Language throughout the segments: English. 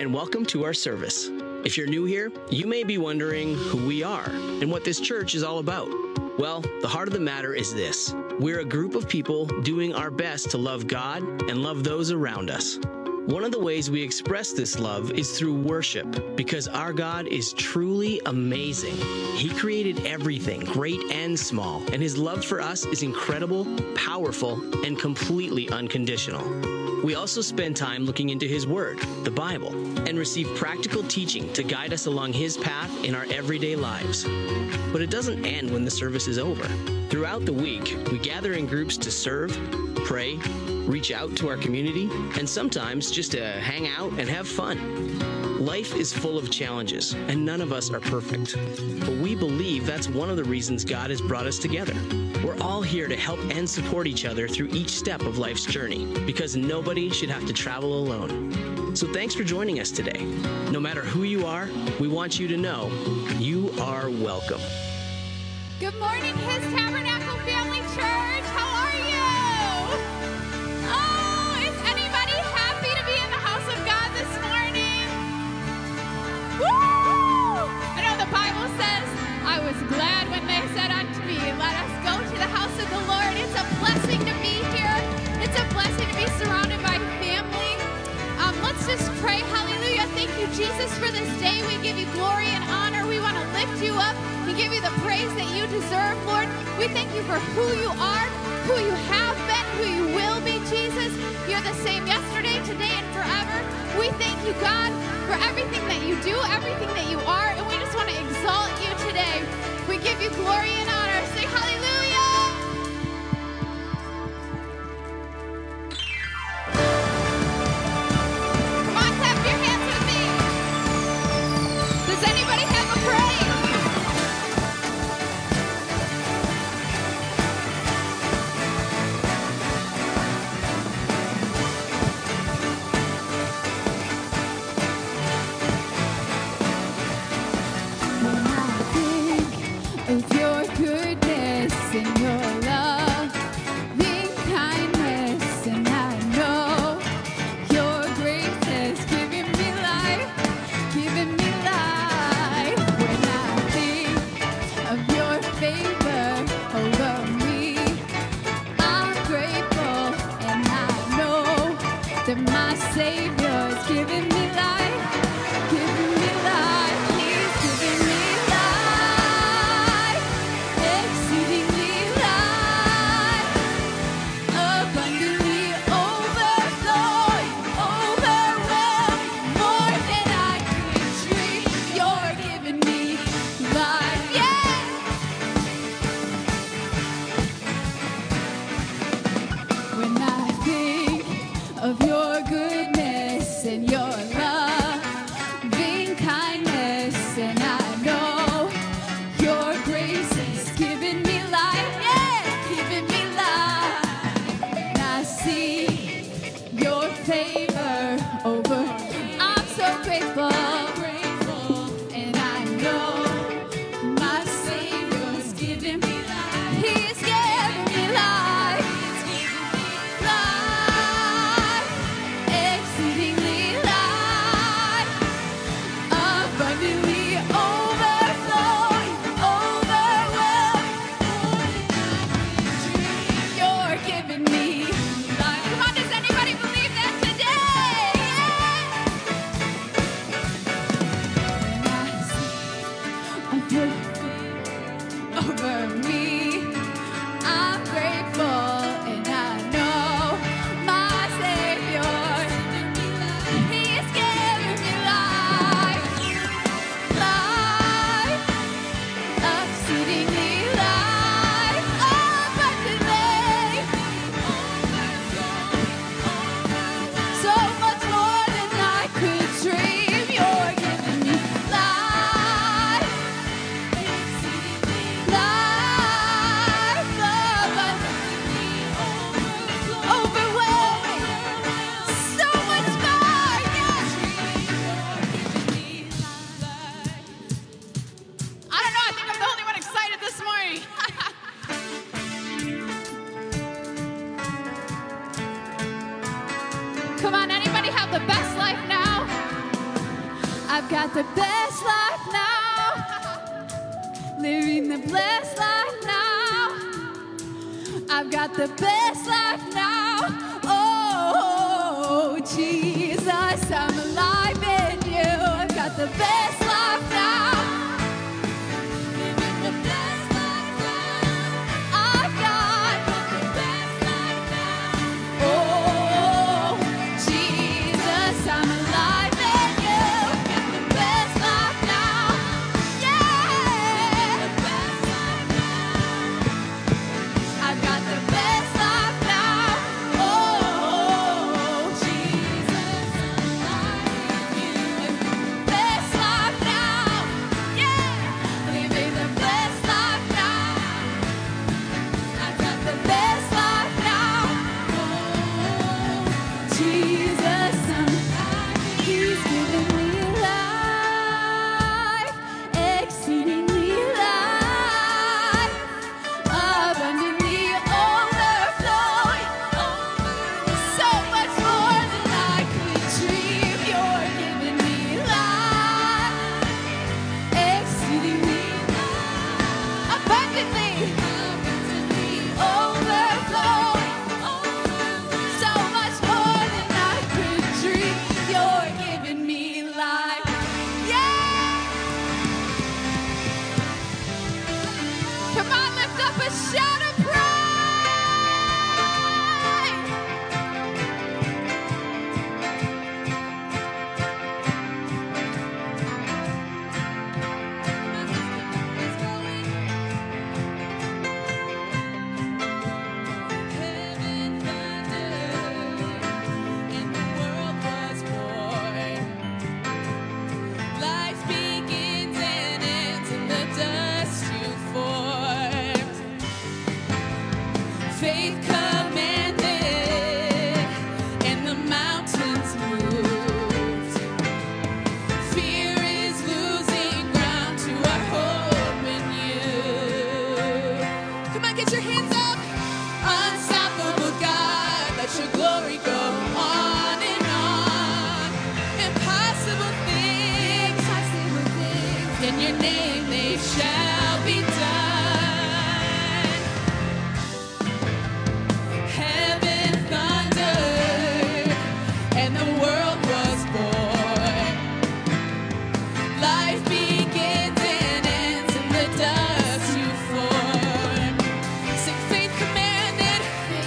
and welcome to our service. If you're new here, you may be wondering who we are and what this church is all about. Well, the heart of the matter is this. We're a group of people doing our best to love God and love those around us. One of the ways we express this love is through worship, because our God is truly amazing. He created everything, great and small, and his love for us is incredible, powerful, and completely unconditional. We also spend time looking into his word, the Bible, and receive practical teaching to guide us along his path in our everyday lives. But it doesn't end when the service is over. Throughout the week, we gather in groups to serve, pray, reach out to our community, and sometimes just to hang out and have fun. Life is full of challenges, and none of us are perfect. But we believe that's one of the reasons God has brought us together. We're all here to help and support each other through each step of life's journey, because nobody should have to travel alone. So thanks for joining us today. No matter who you are, we want you to know you are welcome. Good morning, His Tabernacle Family Church. How are you? Oh, is anybody happy to be in the house of God this morning? Woo! I know the Bible says, I was glad when they said unto me, let us go to the house of the Lord. It's a blessing to be here. It's a blessing to be surrounded by family. Let's just pray. Hallelujah. Thank you, Jesus, for this day. We give you glory and honor. We want to lift you up and give you the praise that you deserve, Lord. We thank you for who you are, who you have been, who you will be, Jesus. You're the same yesterday, today, and forever. We thank you, God, for everything that you do, everything that you are, and we just want to exalt you today. We give you glory and honor. Say hallelujah. Of your goodness and your love, in kindness, and I know your grace has given me life, given me life. When I think of your favor over me, I'm grateful, and I know that my Savior has given me life, given me life. He's given me of your goodness and your love, being kindness, and I know your grace has given me life, yeah, given me life. And I see your favor over. I'm so grateful, and I know my Savior's given me life. He's given me life. Come on, anybody have the best life now? I've got the best life now, living the blessed life now. I've got the best life now. Oh, Jesus, I'm alive in you. I've got the best life now. Living the best life now. I've got the best life now. Oh, Jesus, I'm alive in you. I've got the best life now. Yeah. The best life now. I've got the best life now. Oh, Jesus, I'm alive in you. Best life now. Yeah. Living the best life now. I've got the best life now. Oh, Jesus, He's giving me life, exceedingly life, abundantly overflowing, so much more than I could dream. You're giving me life, exceedingly life, abundantly overflowing, so much more than I could dream. You're giving me life. Yeah! Come on, lift up a shout of praise. Heaven thundered, and the world was born. Life begins and ends in the dust you formed. Faith commanded, and the mountains moved. Fear is losing ground to our hope in you. Come on, get your hands up. Unstoppable God, let your glory go on and on. Impossible things, in your name they shall be done. Heaven thundered, and the world was born. Life begins and ends in the dust you form. Sing faith commanded,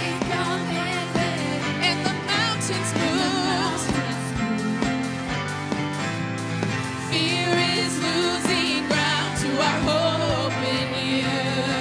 and the mountains moved. Fear is losing ground to our hope in you.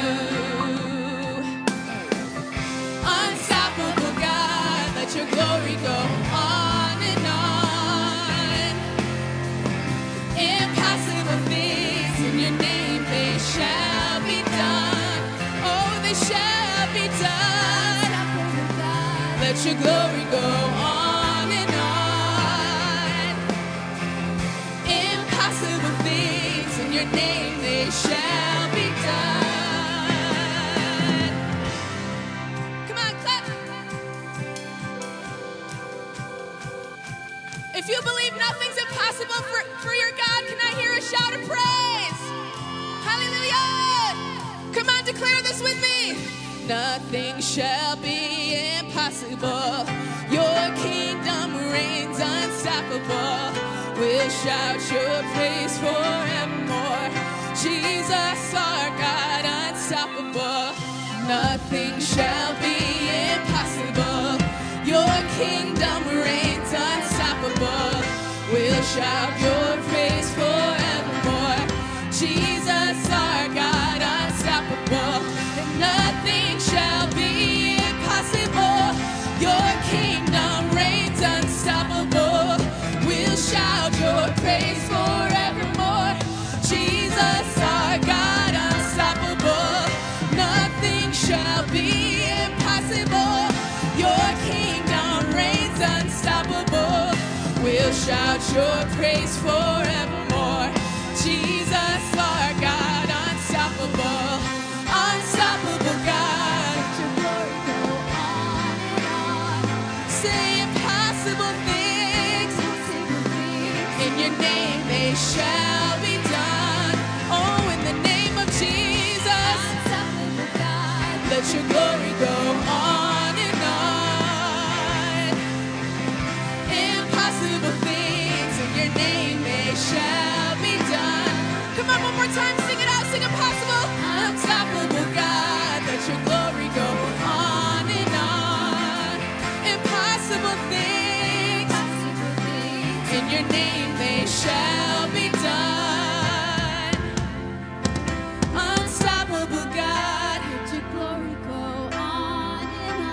Unstoppable God, let your glory go on and on. Impossible things in your name, they shall be done. Oh, they shall be done. Let your glory go on and on. Impossible things in your name, they shall be done. Come on, clap. If you believe nothing's impossible for your God, can I hear a shout of praise? Hallelujah! Come on, declare this with me. Nothing shall be impossible. Your kingdom reigns unstoppable. We'll shout your praise forevermore. Jesus, our God, unstoppable. Nothing shall be impossible. Your kingdom reigns unstoppable. We'll shout your praise forevermore. Jesus, our God, unstoppable. And nothing shall be impossible. Your kingdom reigns unstoppable. We'll shout your praise forevermore. Jesus, our God, unstoppable. Nothing shall be impossible. Your kingdom reigns unstoppable. We'll shout your praise forevermore. Jesus, our God, unstoppable. Unstoppable God. Let your glory go on and on. Say impossible things. In your name they may shall be done. Oh, in the name of Jesus, let your glory go on and on. Impossible things in your name they shall be done. Come on, one more time, sing it out, sing impossible. Unstoppable God, let your glory go on and on. Impossible things in your name they shall be done. Unstoppable God, Let your glory go on and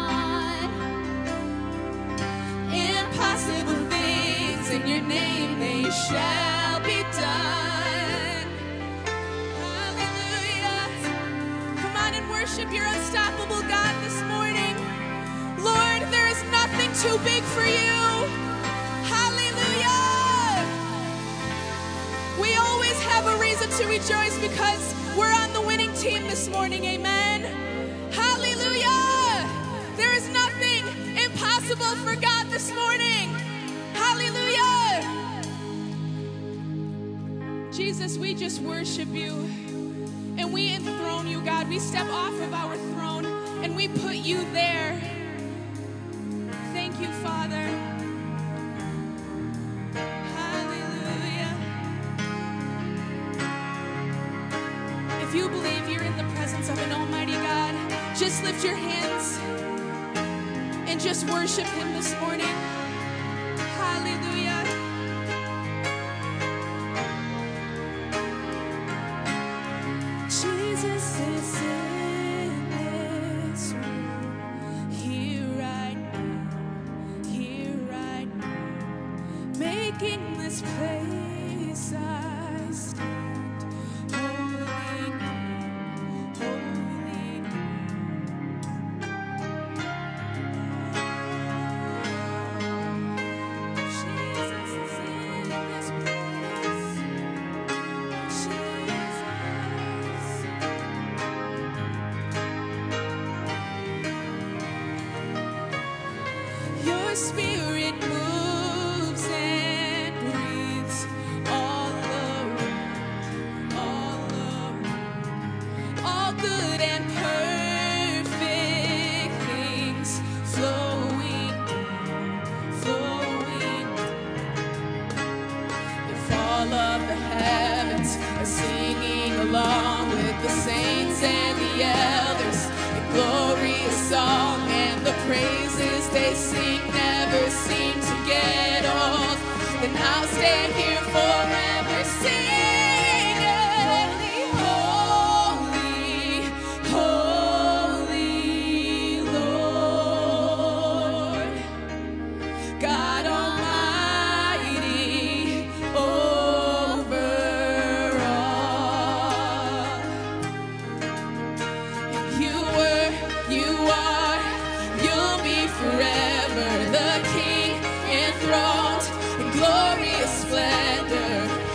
on. impossible things in your name they shall be done. Hallelujah. Come on and worship your unstoppable God this morning. Lord, there is nothing too big for you. Hallelujah. We always have a reason to rejoice because we're on the winning team this morning. Amen. Hallelujah. There is nothing impossible for God this morning. Hallelujah. Jesus, we just worship you and we enthrone you, God. We step off of our throne and we put you there. Thank you, Father. Hallelujah. If you believe you're in the presence of an almighty God, just lift your hands and just worship him this morning. Hallelujah. Jesus is in this room, here right now, making this place I stand. Holy, holy, Jesus is in this place. Jesus. Your spirit moves and breathes all around, all good and perfect things flowing. If all of the heavens are singing along with the saints and the elders, the glorious song and the praises they sing never seem to get old, then I'll stand here forever singing. Holy, holy Lord, God Almighty over all. You were, you are, you'll be forever the King enthroned in glorious splendor.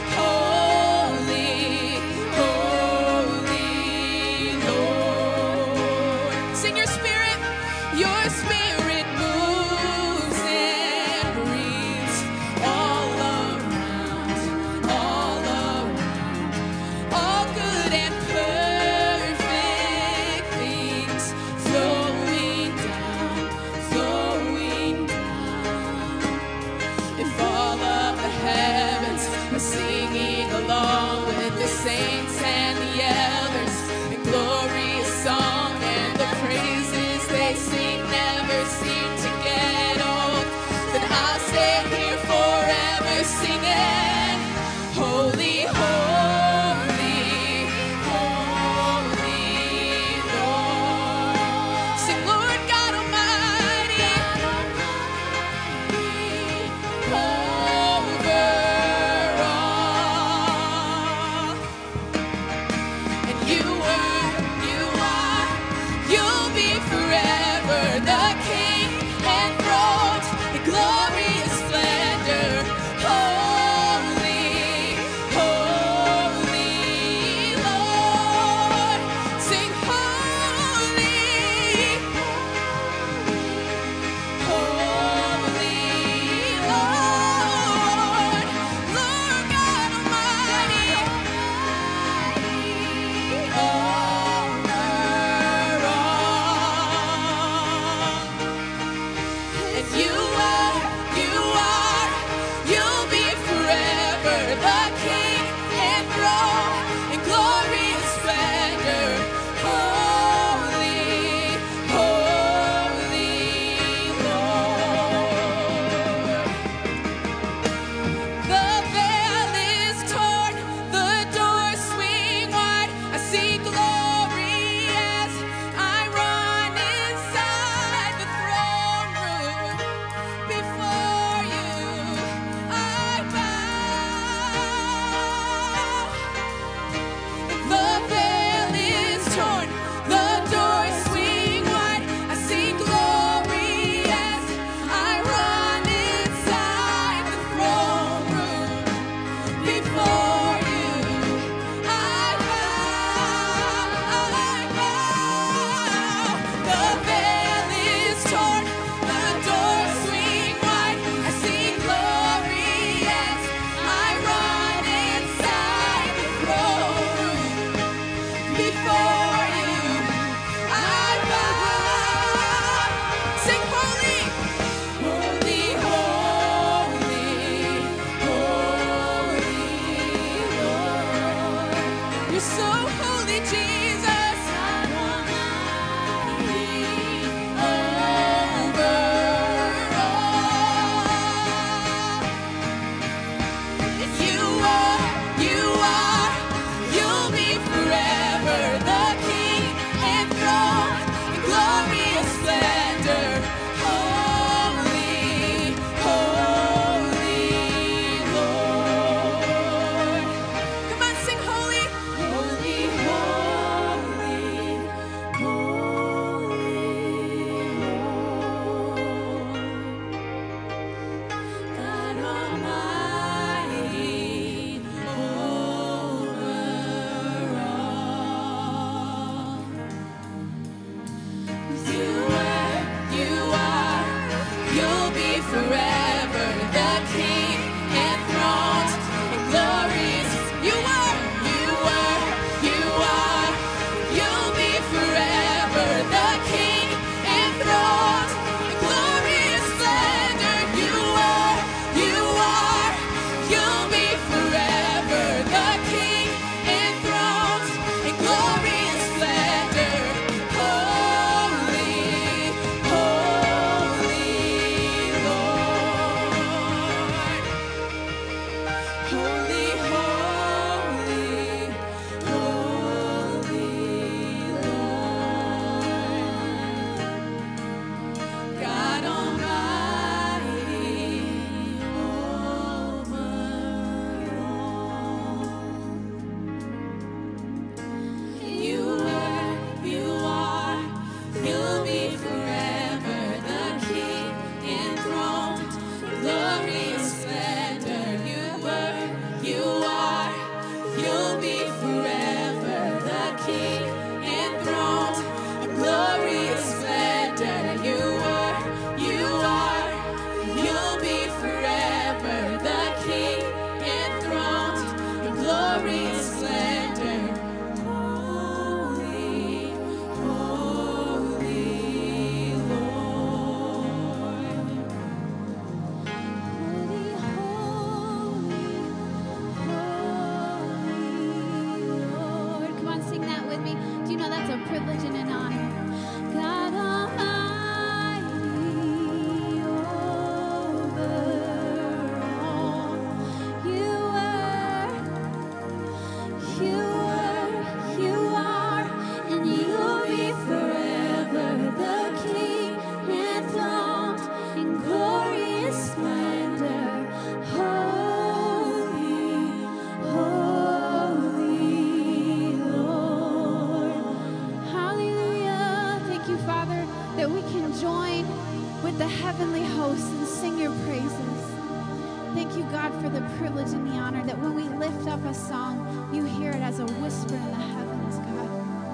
privilege and the honor that when we lift up a song, you hear it as a whisper in the heavens, God.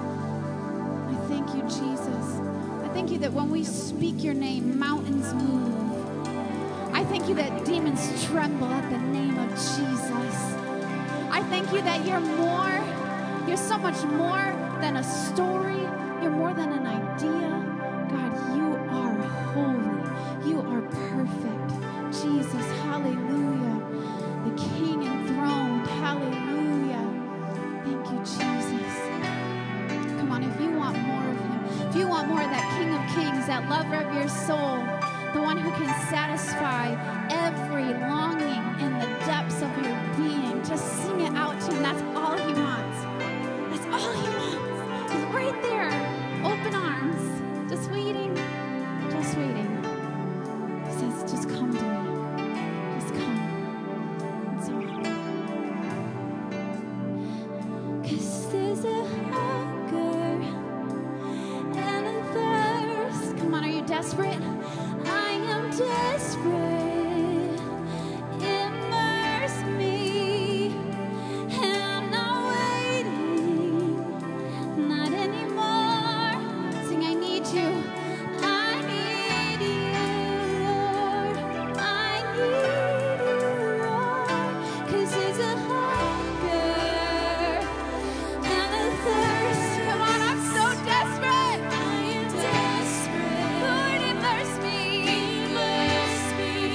I thank you, Jesus. I thank you that when we speak your name, mountains move. I thank you that demons tremble at the name of Jesus. I thank you that you're so much more than a story. You're more than an idea. God, you are holy. You are satisfy every longing in the depths of your being. Just sing it out to him. That's all he wants. That's all he wants. He's right there, open arms, just waiting, just waiting. He says, just come to me. Just come. That's all. 'Cause there's a hunger and a thirst. Come on, are you desperate? I am desperate. Immerse me. I'm not waiting. Not anymore. Sing, I need you. I need you, Lord. I need you, Lord. 'Cause there's a hunger and a thirst. Come on, I'm so desperate. I am desperate. Lord, immerse me. Immerse me.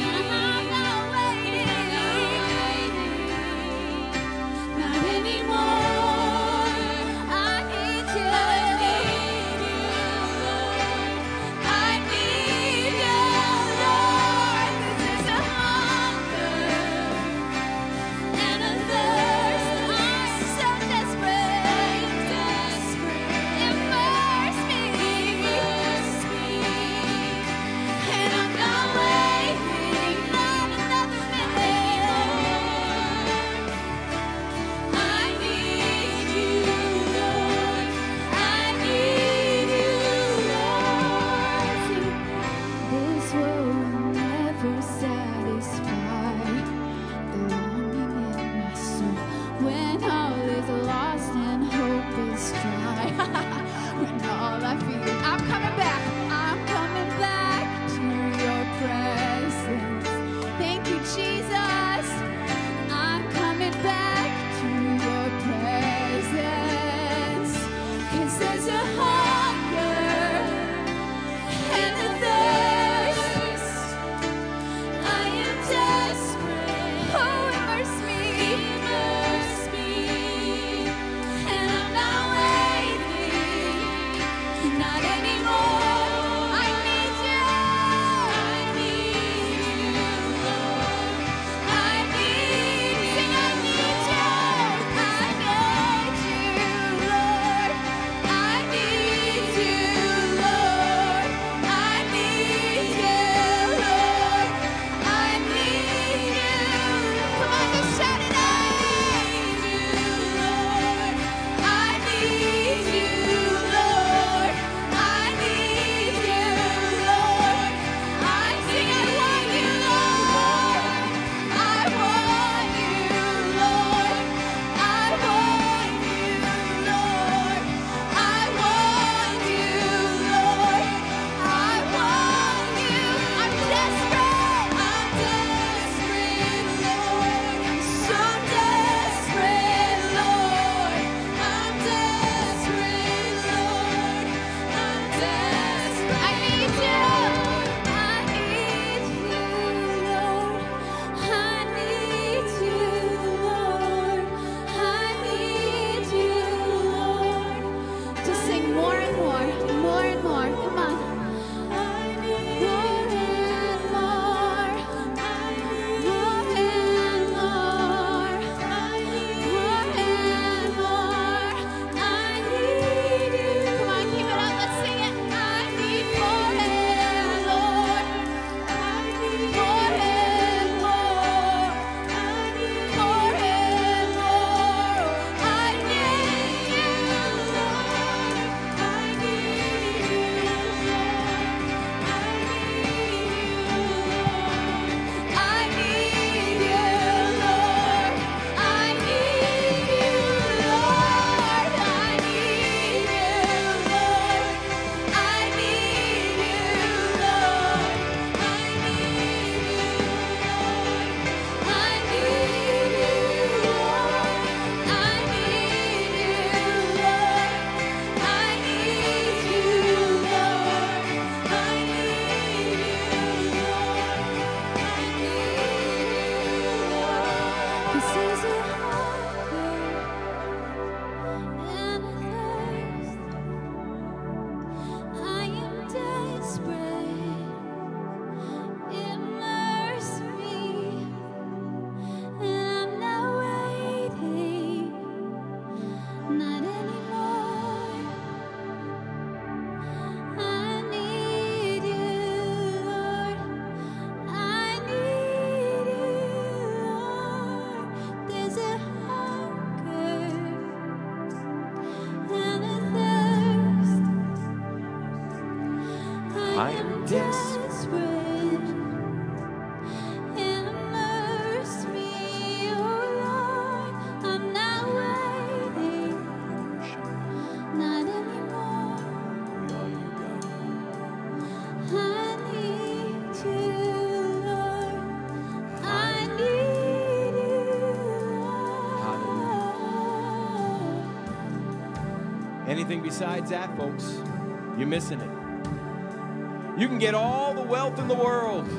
Anything besides that, folks, you're missing it. You can get all the wealth in the world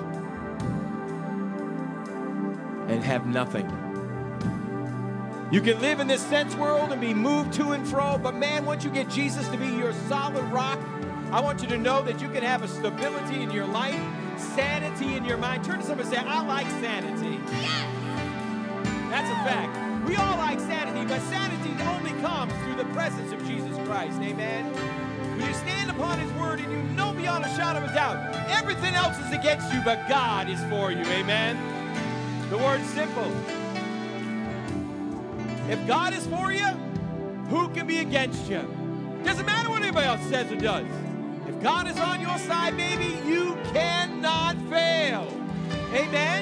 and have nothing. You can live in this sense world and be moved to and fro, but man, once you get Jesus to be your solid rock, I want you to know that you can have a stability in your life, sanity in your mind. Turn to somebody and say, I like sanity. Yes! That's a fact. We all like sanity, but sanity only comes through the presence of Jesus Christ. Amen? When you stand upon his word and you know beyond a shadow of a doubt, everything else is against you, but God is for you. Amen? The word's simple. If God is for you, who can be against you? Doesn't matter what anybody else says or does. If God is on your side, baby, you cannot fail. Amen?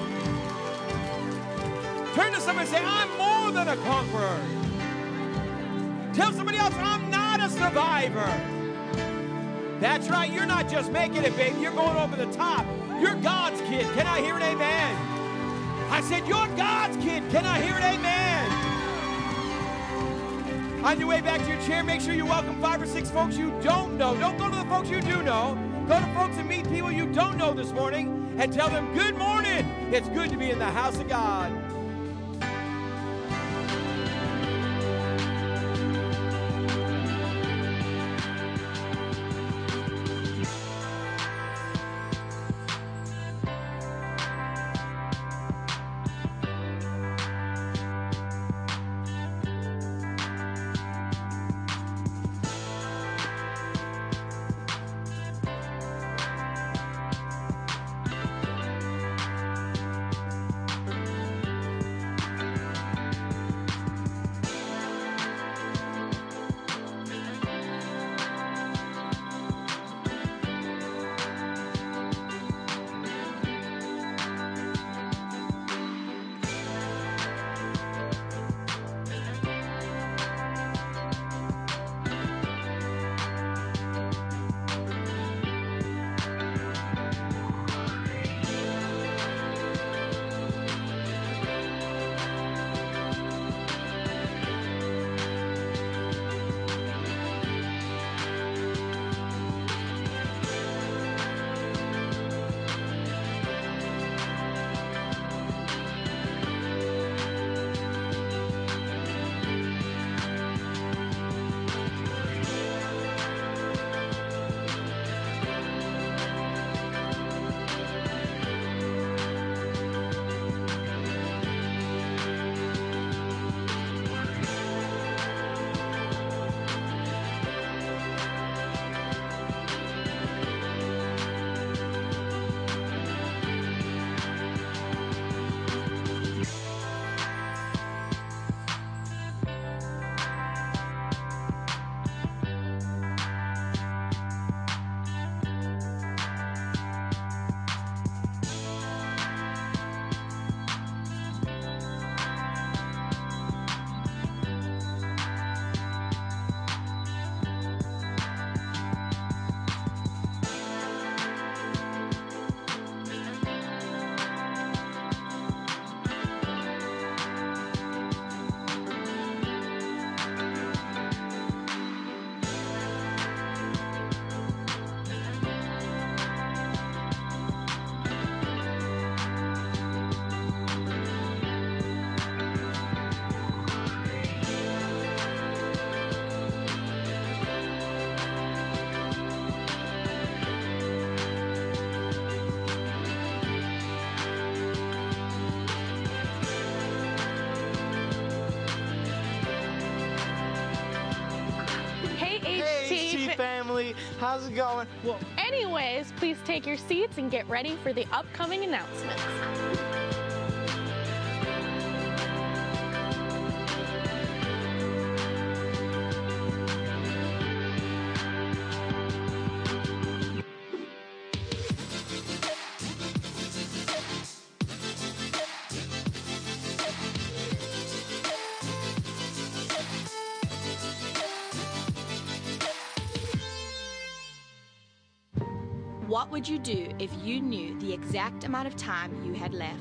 Turn to somebody and say, I'm more than a conqueror. Tell somebody else, I'm not a survivor. That's right, you're not just making it, baby. You're going over the top. You're God's kid. Can I hear an amen? I said, you're God's kid. Can I hear an amen? On your way back to your chair, make sure you welcome 5 or 6 folks you don't know. Don't go to the folks you do know. Go to folks and meet people you don't know this morning and tell them, good morning. It's good to be in the house of God. Family, how's it going? Well, anyways, please take your seats and get ready for the upcoming announcements. What would you do if you knew the exact amount of time you had left?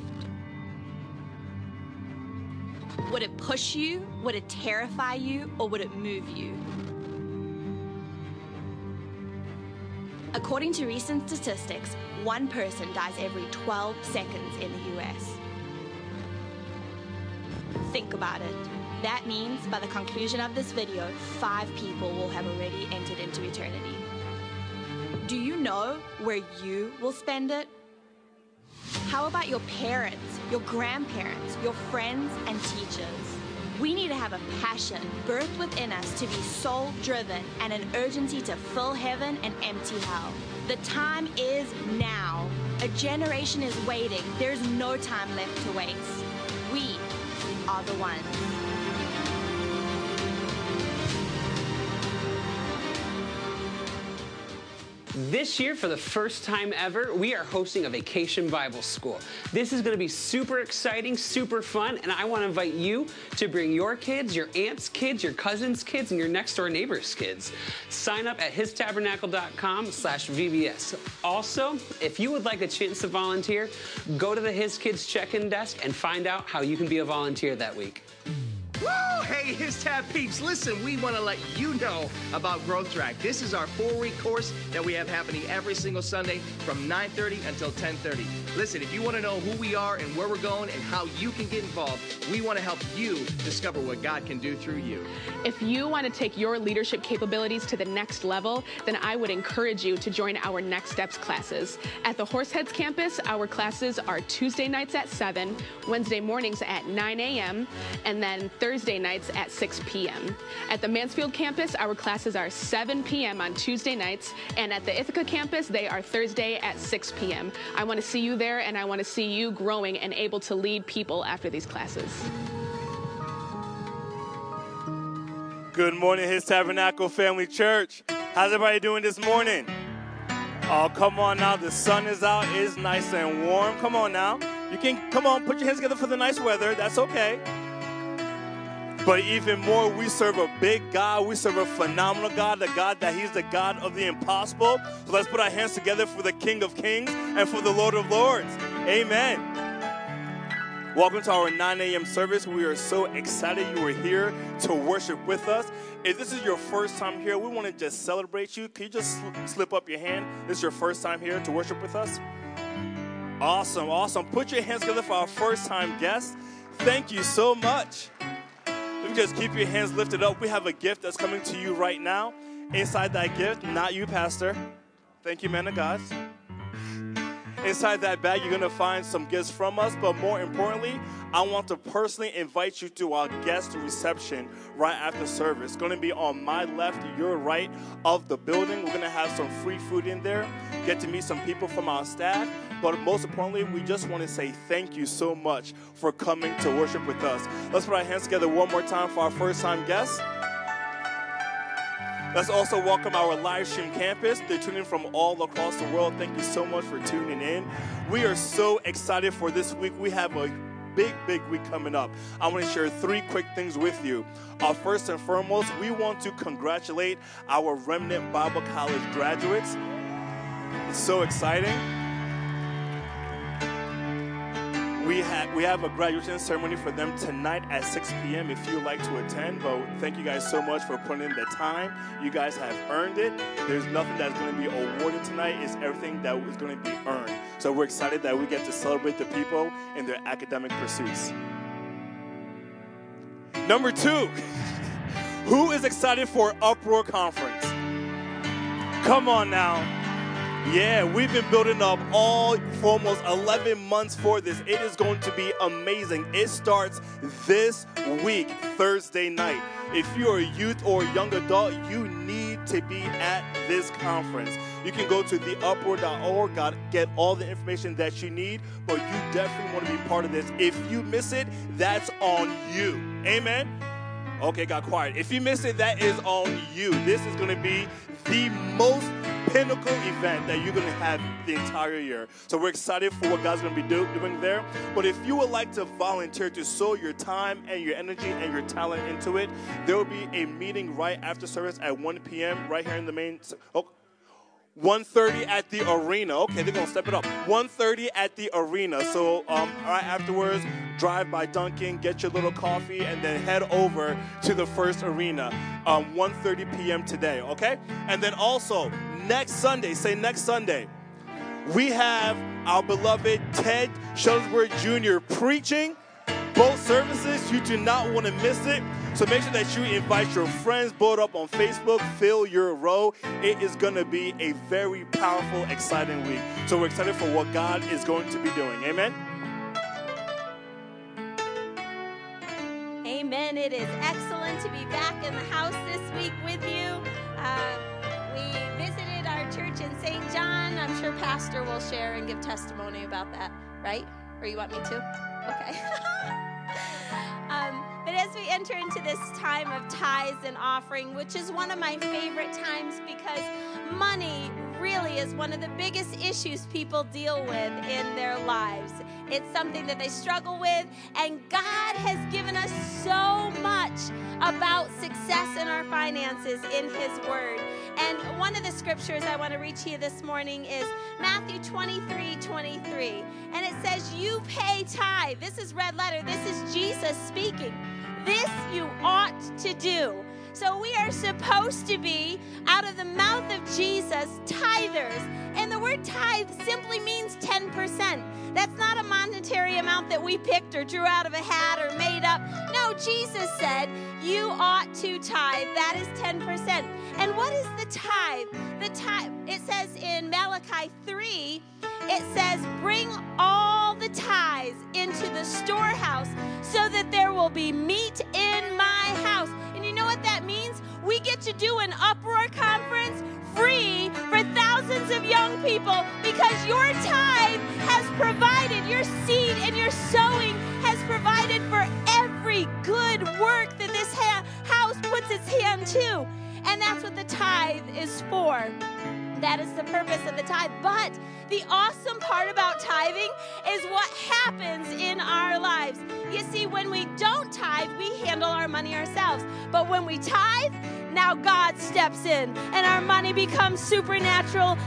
Would it push you? Would it terrify you? Or would it move you? According to recent statistics, one person dies every 12 seconds in the US. Think about it. That means by the conclusion of this video, 5 people will have already entered into eternity. Do you know where you will spend it? How about your parents, your grandparents, your friends and teachers? We need to have a passion birthed within us to be soul-driven and an urgency to fill heaven and empty hell. The time is now. A generation is waiting. There's no time left to waste. We are the ones. This year, for the first time ever, we are hosting a Vacation Bible School. This is going to be super exciting, super fun, and I want to invite you to bring your kids, your aunt's kids, your cousin's kids, and your next door neighbor's kids. Sign up at histabernacle.com/VBS. Also, if you would like a chance to volunteer, go to the His Kids check-in desk and find out how you can be a volunteer that week. Woo! Hey, His Tab peeps, listen, we want to let you know about Growth Track. This is our 4-week course that we have happening every single Sunday from 9:30 until 10:30. Listen, if you want to know who we are and where we're going and how you can get involved, we want to help you discover what God can do through you. If you want to take your leadership capabilities to the next level, then I would encourage you to join our Next Steps classes. At the Horseheads campus, our classes are Tuesday nights at 7, Wednesday mornings at 9 a.m., and then Thursday nights at 6 p.m. At the Mansfield campus, our classes are 7 p.m. on Tuesday nights, and at the Ithaca campus, they are Thursday at 6 p.m. I want to see you there, and I want to see you growing and able to lead people after these classes. Good morning, His Tabernacle Family Church. How's everybody doing this morning? Oh, come on now. The sun is out. It's nice and warm. Come on now. You can, come on, put your hands together for the nice weather. That's okay. But even more, we serve a big God. We serve a phenomenal God, the God that He's the God of the impossible. So let's put our hands together for the King of Kings and for the Lord of Lords. Amen. Welcome to our 9 a.m. service. We are so excited you are here to worship with us. If this is your first time here, we want to just celebrate you. Can you just slip up your hand? This is your first time here to worship with us? Awesome, awesome. Put your hands together for our first-time guests. Thank you so much. Let me just keep your hands lifted up. We have a gift that's coming to you right now. Inside that gift, not you, Pastor. Thank you, man of God. Inside that bag, you're going to find some gifts from us. But more importantly, I want to personally invite you to our guest reception right after service. It's going to be on my left, your right of the building. We're going to have some free food in there, get to meet some people from our staff. But most importantly, we just want to say thank you so much for coming to worship with us. Let's put our hands together one more time for our first-time guests. Let's also welcome our live stream campus. They're tuning in from all across the world. Thank you so much for tuning in. We are so excited for this week. We have a big week coming up. I want to share 3 quick things with you. First and foremost, we want to congratulate our Remnant Bible College graduates. It's so exciting. We have a graduation ceremony for them tonight at 6 p.m. if you'd like to attend. But thank you guys so much for putting in the time. You guys have earned it. There's nothing that's going to be awarded tonight. It's everything that is going to be earned. So we're excited that we get to celebrate the people in their academic pursuits. Number 2, who is excited for Uproar Conference? Come on now. Yeah, we've been building up all for almost 11 months for this. It is going to be amazing. It starts this week, Thursday night. If you're a youth or a young adult, you need to be at this conference. You can go to theuproar.org, get all the information that you need, but you definitely want to be part of this. If you miss it, that's on you. Amen? Okay, got quiet. If you miss it, that is on you. This is going to be the most pinnacle event that you're going to have the entire year. So we're excited for what God's going to be doing there. But if you would like to volunteer to sow your time and your energy and your talent into it, there will be a meeting right after service at 1 p.m. right here in the main. 1:30 at the arena. Okay, they're going to step it up. 1:30 at the arena. So right afterwards, drive by Dunkin', get your little coffee, and then head over to the first arena. 1:30 p.m. today, okay? And then also, next Sunday, say next Sunday, we have our beloved Ted Shuttlesworth Jr. preaching both services. You do not want to miss it. So make sure that you invite your friends, board up on Facebook, fill your row. It is going to be a very powerful, exciting week. So we're excited for what God is going to be doing. Amen? Amen. It is excellent to be back in the house this week with you. We visited our church in St. John. I'm sure Pastor will share and give testimony about that, right? Or you want me to? Okay. But as we enter into this time of tithes and offering, which is one of my favorite times because money really is one of the biggest issues people deal with in their lives. It's something that they struggle with, and God has given us so much about success in our finances in His Word. And one of the scriptures I want to read to you this morning is Matthew 23:23. And it says, you pay tithe. This is red letter. This is Jesus speaking. This you ought to do. So we are supposed to be, out of the mouth of Jesus, tithers. And the word tithe simply means 10%. That's not a monetary amount that we picked or drew out of a hat or made up. No, Jesus said, you ought to tithe. That is 10%. And what is the tithe? The tithe, it says in Malachi 3, it says, bring all the tithes into the storehouse so that there will be meat in my house. And you know what that means? We get to do an Uproar conference free for thousands of young people because your tithe has provided, your seed and your sowing has provided for every good work that this house puts its hand to. And that's what the tithe is for. That is the purpose of the tithe. But the awesome part about tithing is what happens in our lives. You see, when we don't tithe, we handle our money ourselves. But when we tithe, now God steps in and our money becomes supernatural.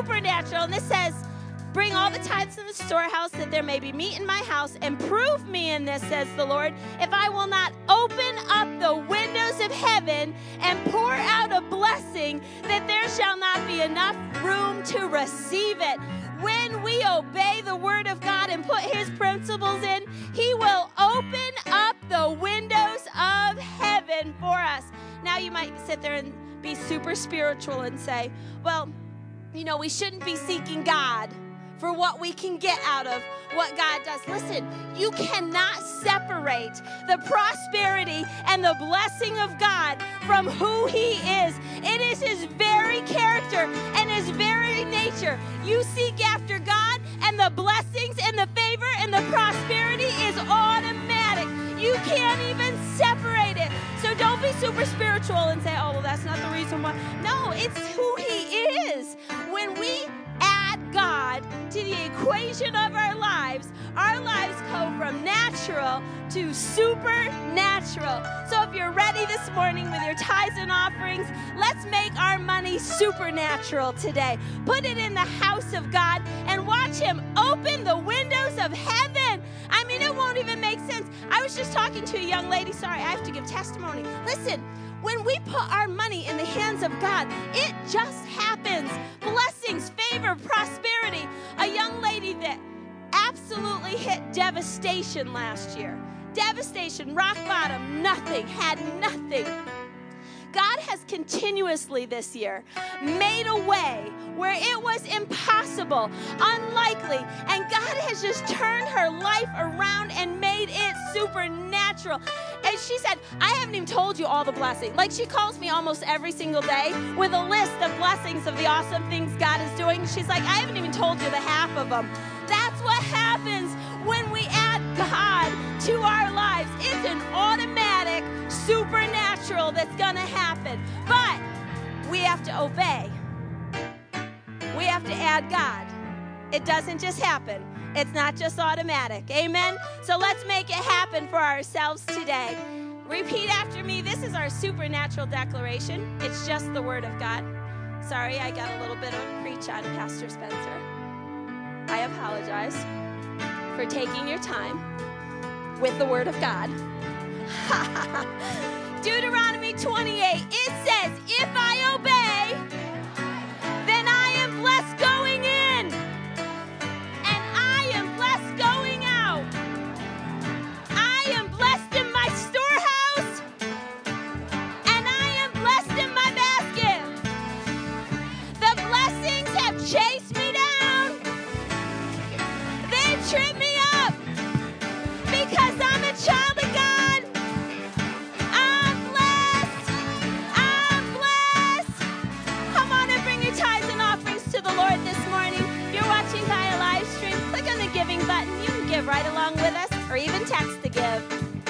And this says, bring all the tithes in the storehouse that there may be meat in my house, and prove me in this, says the Lord, if I will not open up the windows of heaven and pour out a blessing that there shall not be enough room to receive it. When we obey the word of God and put His principles in, He will open up the windows of heaven for us. Now you might sit there and be super spiritual and say, well, you know, we shouldn't be seeking God for what we can get out of what God does. Listen, you cannot separate the prosperity and the blessing of God from who He is. It is His very character and His very nature. You seek after God, and the blessings and the favor and the prosperity is automatic. You can't even separate it. So don't be super spiritual and say, oh, well, that's not the reason why. No, it's who He is. When we add God to the equation of our lives go from natural to supernatural. So if you're ready this morning with your tithes and offerings, let's make our money supernatural today. Put it in the house of God and watch Him open the windows of heaven. I mean, it won't even make sense. I was just talking to a young lady. Sorry, I have to give testimony. Listen, when we put our money in the hands of God, it just happens. Blessings, favor, prosperity. A young lady that absolutely hit devastation last year. Devastation, rock bottom, nothing, had nothing. God has continuously this year made a way where it was impossible, unlikely, and God has just turned her life around and made it supernatural. And she said, I haven't even told you all the blessings. Like, she calls me almost every single day with a list of blessings of the awesome things God is doing. She's like, I haven't even told you the half of them. That's what happens when we add God to our lives. It's an automatic supernatural that's going to happen. But we have to obey. We have to add God. It doesn't just happen. It's not just automatic. Amen? So let's make it happen for ourselves today. Repeat after me. This is our supernatural declaration. It's just the Word of God. Sorry, I got a little bit of a preach on Pastor Spencer. I apologize for taking your time with the Word of God. Deuteronomy 28, it says, if I obey, then I am blessed going in, and I am blessed going out. I am blessed in my storehouse, and I am blessed in my basket. The blessings have chased me down. They've tripped me up because I'm a child of God. I'm blessed. I'm blessed. Come on and bring your tithes and offerings to the Lord this morning. If you're watching via live stream, click on the giving button. You can give right along with us or even text to give.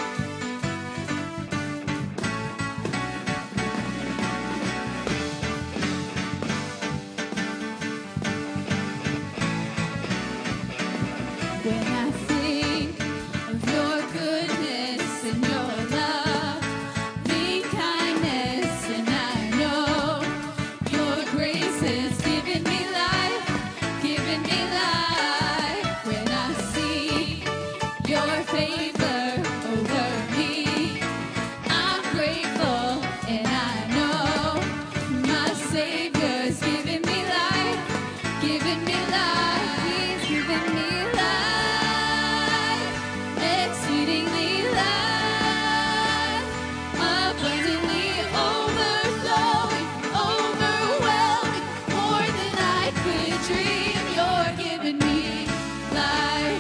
When I think of your goodness and your love, the kindness, and I know your grace has given me life, given me life. When I see your favor over me, I'm grateful, and I know my Savior's given me life, given me life. He's given me life, exceedingly life, abundantly overflowing, overwhelming, more than I could dream. You're giving me life.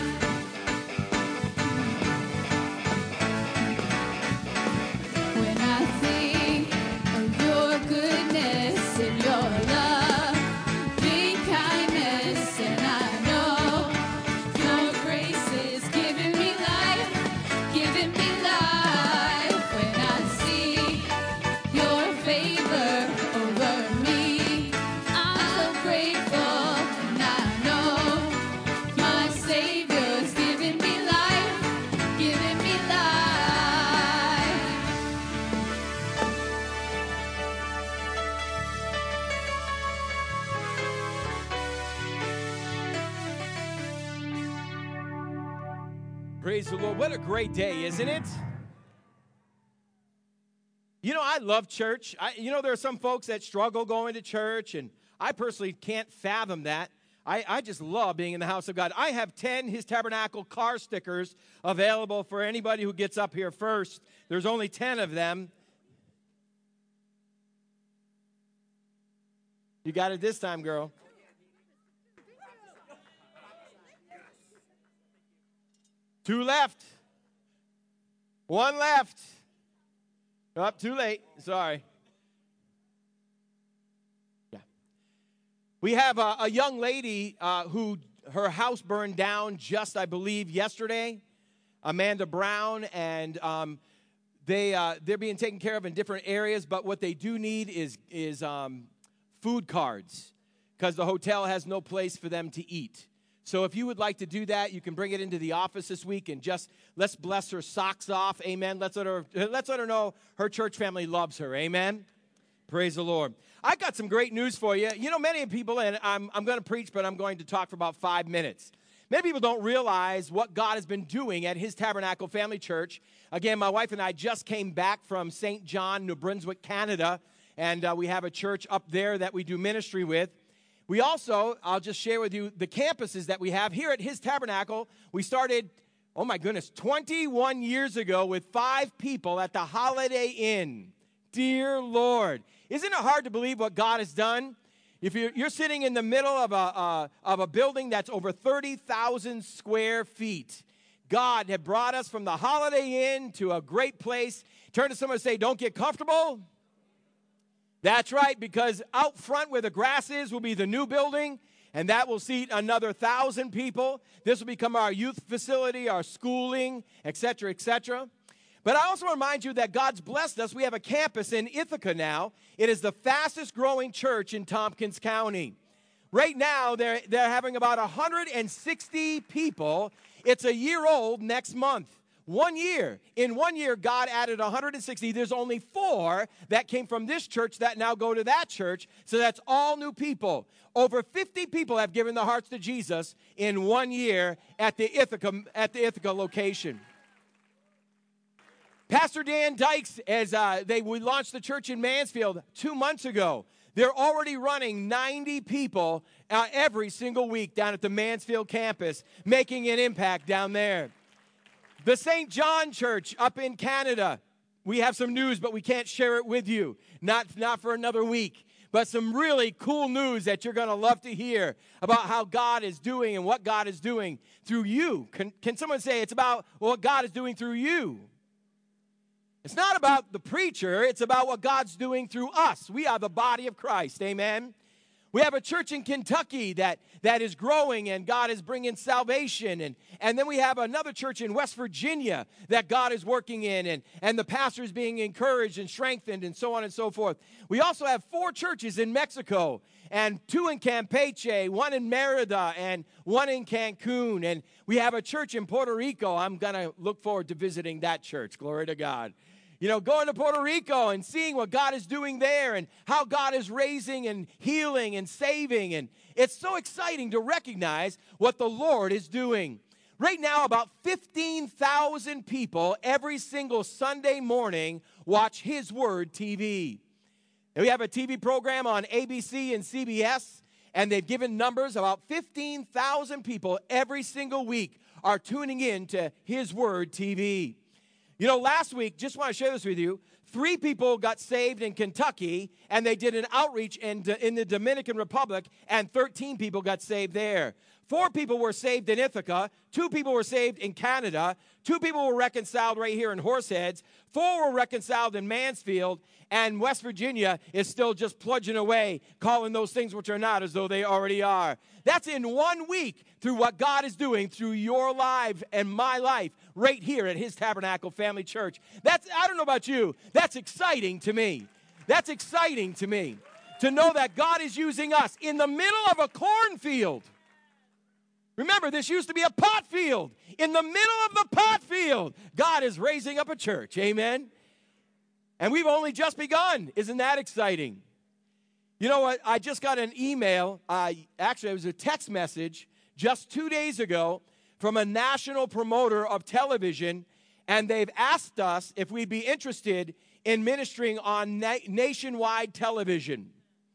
When I think of your goodness and your love, the kindness, and I know your grace is giving me life, giving me life. When I see your favor over me, I'm so grateful, and I know my Savior's giving me life, giving me life. Praise the Lord. What a great day, isn't it? You know, I love church. There are some folks that struggle going to church, and I personally can't fathom that. I just love being in the house of God. I have 10 His Tabernacle car stickers available for anybody who gets up here first. There's only 10 of them. You got it this time, girl. Two left. One left. Oh, too late. Sorry. Yeah. We have a young lady who her house burned down just, I believe, yesterday. Amanda Brown, and they're being taken care of in different areas. But what they do need is food cards, because the hotel has no place for them to eat. So if you would like to do that, you can bring it into the office this week and just let's bless her socks off. Amen. Let's let her know her church family loves her. Amen. Praise the Lord. I got some great news for you. You know, many people, and I'm going to preach, but I'm going to talk for about 5 minutes. Many people don't realize what God has been doing at His Tabernacle Family Church. Again, my wife and I just came back from St. John, New Brunswick, Canada, and we have a church up there that we do ministry with. We also, I'll just share with you the campuses that we have. Here at His Tabernacle, we started, 21 years ago with 5 people at the Holiday Inn. Dear Lord. Isn't it hard to believe what God has done? If you're sitting in the middle of a building that's over 30,000 square feet, God had brought us from the Holiday Inn to a great place. Turn to someone and say, don't get comfortable. That's right, because out front where the grass is will be the new building, and that will seat another 1,000 people. This will become our youth facility, our schooling, etc., etc. But I also remind you that God's blessed us. We have a campus in Ithaca now. It is the fastest growing church in Tompkins County. Right now, they're having about 160 people. It's a year old next month. 1 year. In 1 year, God added 160. There's only 4 that came from this church that now go to that church. So that's all new people. Over 50 people have given their hearts to Jesus in 1 year at the Ithaca location. Pastor Dan Dykes, we launched the church in Mansfield 2 months ago. They're already running 90 people every single week down at the Mansfield campus, making an impact down there. The St. John Church up in Canada, we have some news, but we can't share it with you. Not for another week. But some really cool news that you're going to love to hear about how God is doing and what God is doing through you. Can someone say it's about what God is doing through you? It's not about the preacher. It's about what God's doing through us. We are the body of Christ. Amen. We have a church in Kentucky that is growing, and God is bringing salvation. And then we have another church in West Virginia that God is working in, and the pastor is being encouraged and strengthened, and so on and so forth. We also have 4 churches in Mexico, and 2 in Campeche, 1 in Merida, and 1 in Cancun. And we have a church in Puerto Rico. I'm going to look forward to visiting that church. Glory to God. You know, going to Puerto Rico and seeing what God is doing there and how God is raising and healing and saving. And it's so exciting to recognize what the Lord is doing. Right now, about 15,000 people every single Sunday morning watch His Word TV. And we have a TV program on ABC and CBS, and they've given numbers. About 15,000 people every single week are tuning in to His Word TV. You know, last week, just want to share this with you, 3 people got saved in Kentucky, and they did an outreach in the Dominican Republic, and 13 people got saved there. 4 people were saved in Ithaca. 2 people were saved in Canada. 2 people were reconciled right here in Horseheads. 4 were reconciled in Mansfield, and West Virginia is still just plunging away, calling those things which are not as though they already are. That's in 1 week through what God is doing through your life and my life right here at His Tabernacle Family Church. I don't know about you, that's exciting to me. That's exciting to me to know that God is using us in the middle of a cornfield. Remember, this used to be a pot field. In the middle of the pot field, God is raising up a church. Amen? And we've only just begun. Isn't that exciting? You know what? I just got an email. Actually, it was a text message just 2 days ago from a national promoter of television, and they've asked us if we'd be interested in ministering on nationwide television.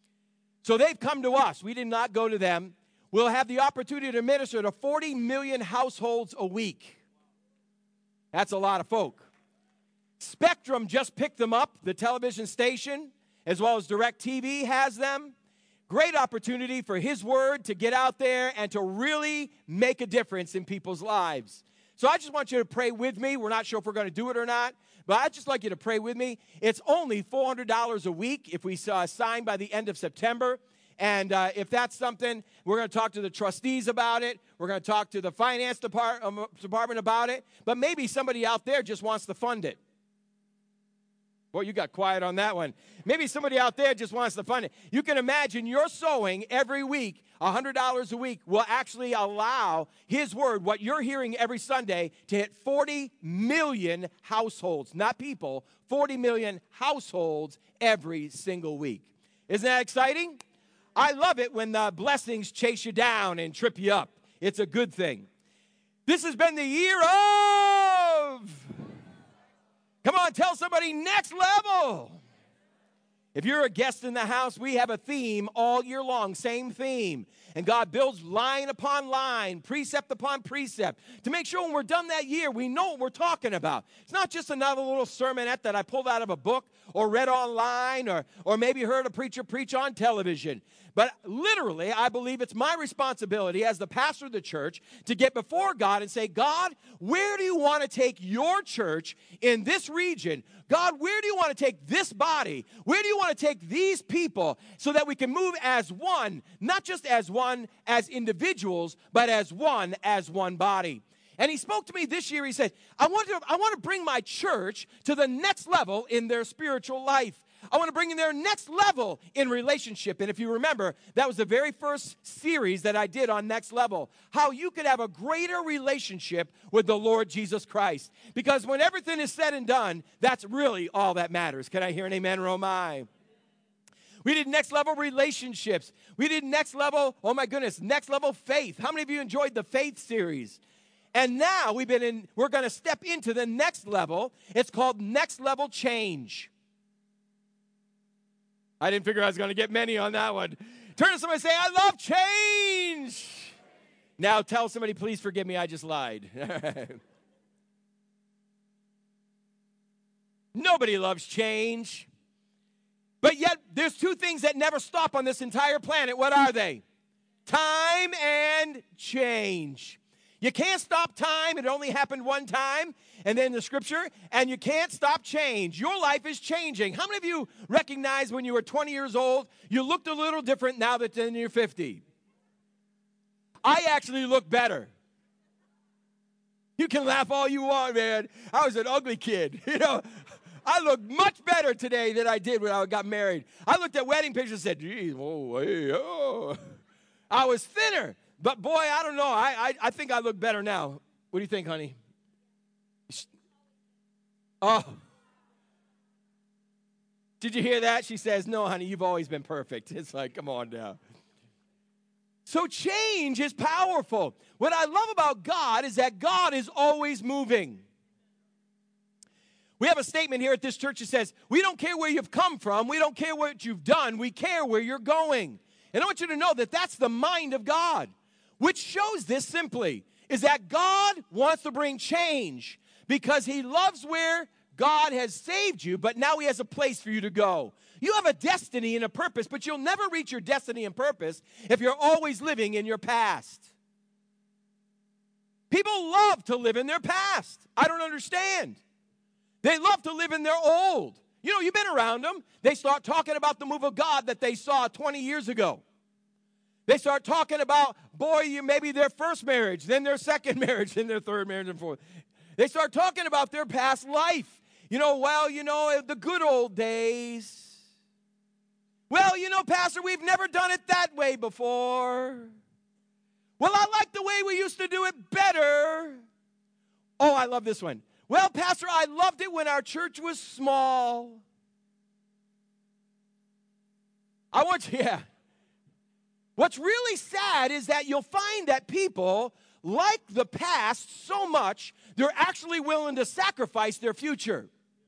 So they've come to us. We did not go to them. We'll have the opportunity to minister to 40 million households a week. That's a lot of folk. Spectrum just picked them up, the television station, as well as DirecTV has them. Great opportunity for His Word to get out there and to really make a difference in people's lives. So I just want you to pray with me. We're not sure if we're going to do it or not, but I'd just like you to pray with me. It's only $400 a week if we sign by the end of September. And if that's something, we're going to talk to the trustees about it. We're going to talk to the finance department about it. But maybe somebody out there just wants to fund it. Boy, you got quiet on that one. Maybe somebody out there just wants to fund it. You can imagine your sowing every week, $100 a week, will actually allow His Word, what you're hearing every Sunday, to hit 40 million households. Not people, 40 million households every single week. Isn't that exciting? I love it when the blessings chase you down and trip you up. It's a good thing. This has been the year of... Come on, tell somebody, next level. If you're a guest in the house, we have a theme all year long, same theme. And God builds line upon line, precept upon precept, to make sure when we're done that year, we know what we're talking about. It's not just another little sermonette that I pulled out of a book or read online or maybe heard a preacher preach on television. But literally, I believe it's my responsibility as the pastor of the church to get before God and say, God, where do you want to take your church in this region? God, where do you want to take this body? Where do you want to take these people so that we can move as one, not just as one as individuals, but as one body? And He spoke to me this year. He said, I want to bring my church to the next level in their spiritual life. I want to bring in their next level in relationship. And if you remember, that was the very first series that I did on Next Level, how you could have a greater relationship with the Lord Jesus Christ. Because when everything is said and done, that's really all that matters. Can I hear an amen, Romai? We did next level relationships. We did next level, oh my goodness, next level faith. How many of you enjoyed the faith series? And now we're going to step into the next level. It's called next level change. I didn't figure I was going to get many on that one. Turn to somebody and say, I love change. Now tell somebody, please forgive me, I just lied. Nobody loves change. But yet, there's two things that never stop on this entire planet. What are they? Time and change. You can't stop time. It only happened one time, and then the scripture, and you can't stop change. Your life is changing. How many of you recognize when you were 20 years old, you looked a little different now that you're 50? I actually look better. You can laugh all you want, man. I was an ugly kid, you know. I look much better today than I did when I got married. I looked at wedding pictures and said, geez, oh, hey, oh. I was thinner. But, boy, I don't know. I think I look better now. What do you think, honey? Oh. Did you hear that? She says, no, honey, you've always been perfect. It's like, come on now. So change is powerful. What I love about God is that God is always moving. We have a statement here at this church that says, we don't care where you've come from. We don't care what you've done. We care where you're going. And I want you to know that that's the mind of God, which shows this simply, is that God wants to bring change because he loves where God has saved you, but now he has a place for you to go. You have a destiny and a purpose, but you'll never reach your destiny and purpose if you're always living in your past. People love to live in their past. I don't understand. They love to live in their old. You know, you've been around them. They start talking about the move of God that they saw 20 years ago. They start talking about, maybe their first marriage, then their second marriage, then their third marriage, and fourth. They start talking about their past life. The good old days. Well, Pastor, we've never done it that way before. Well, I like the way we used to do it better. Oh, I love this one. Well, Pastor, I loved it when our church was small. What's really sad is that you'll find that people like the past so much, they're actually willing to sacrifice their future.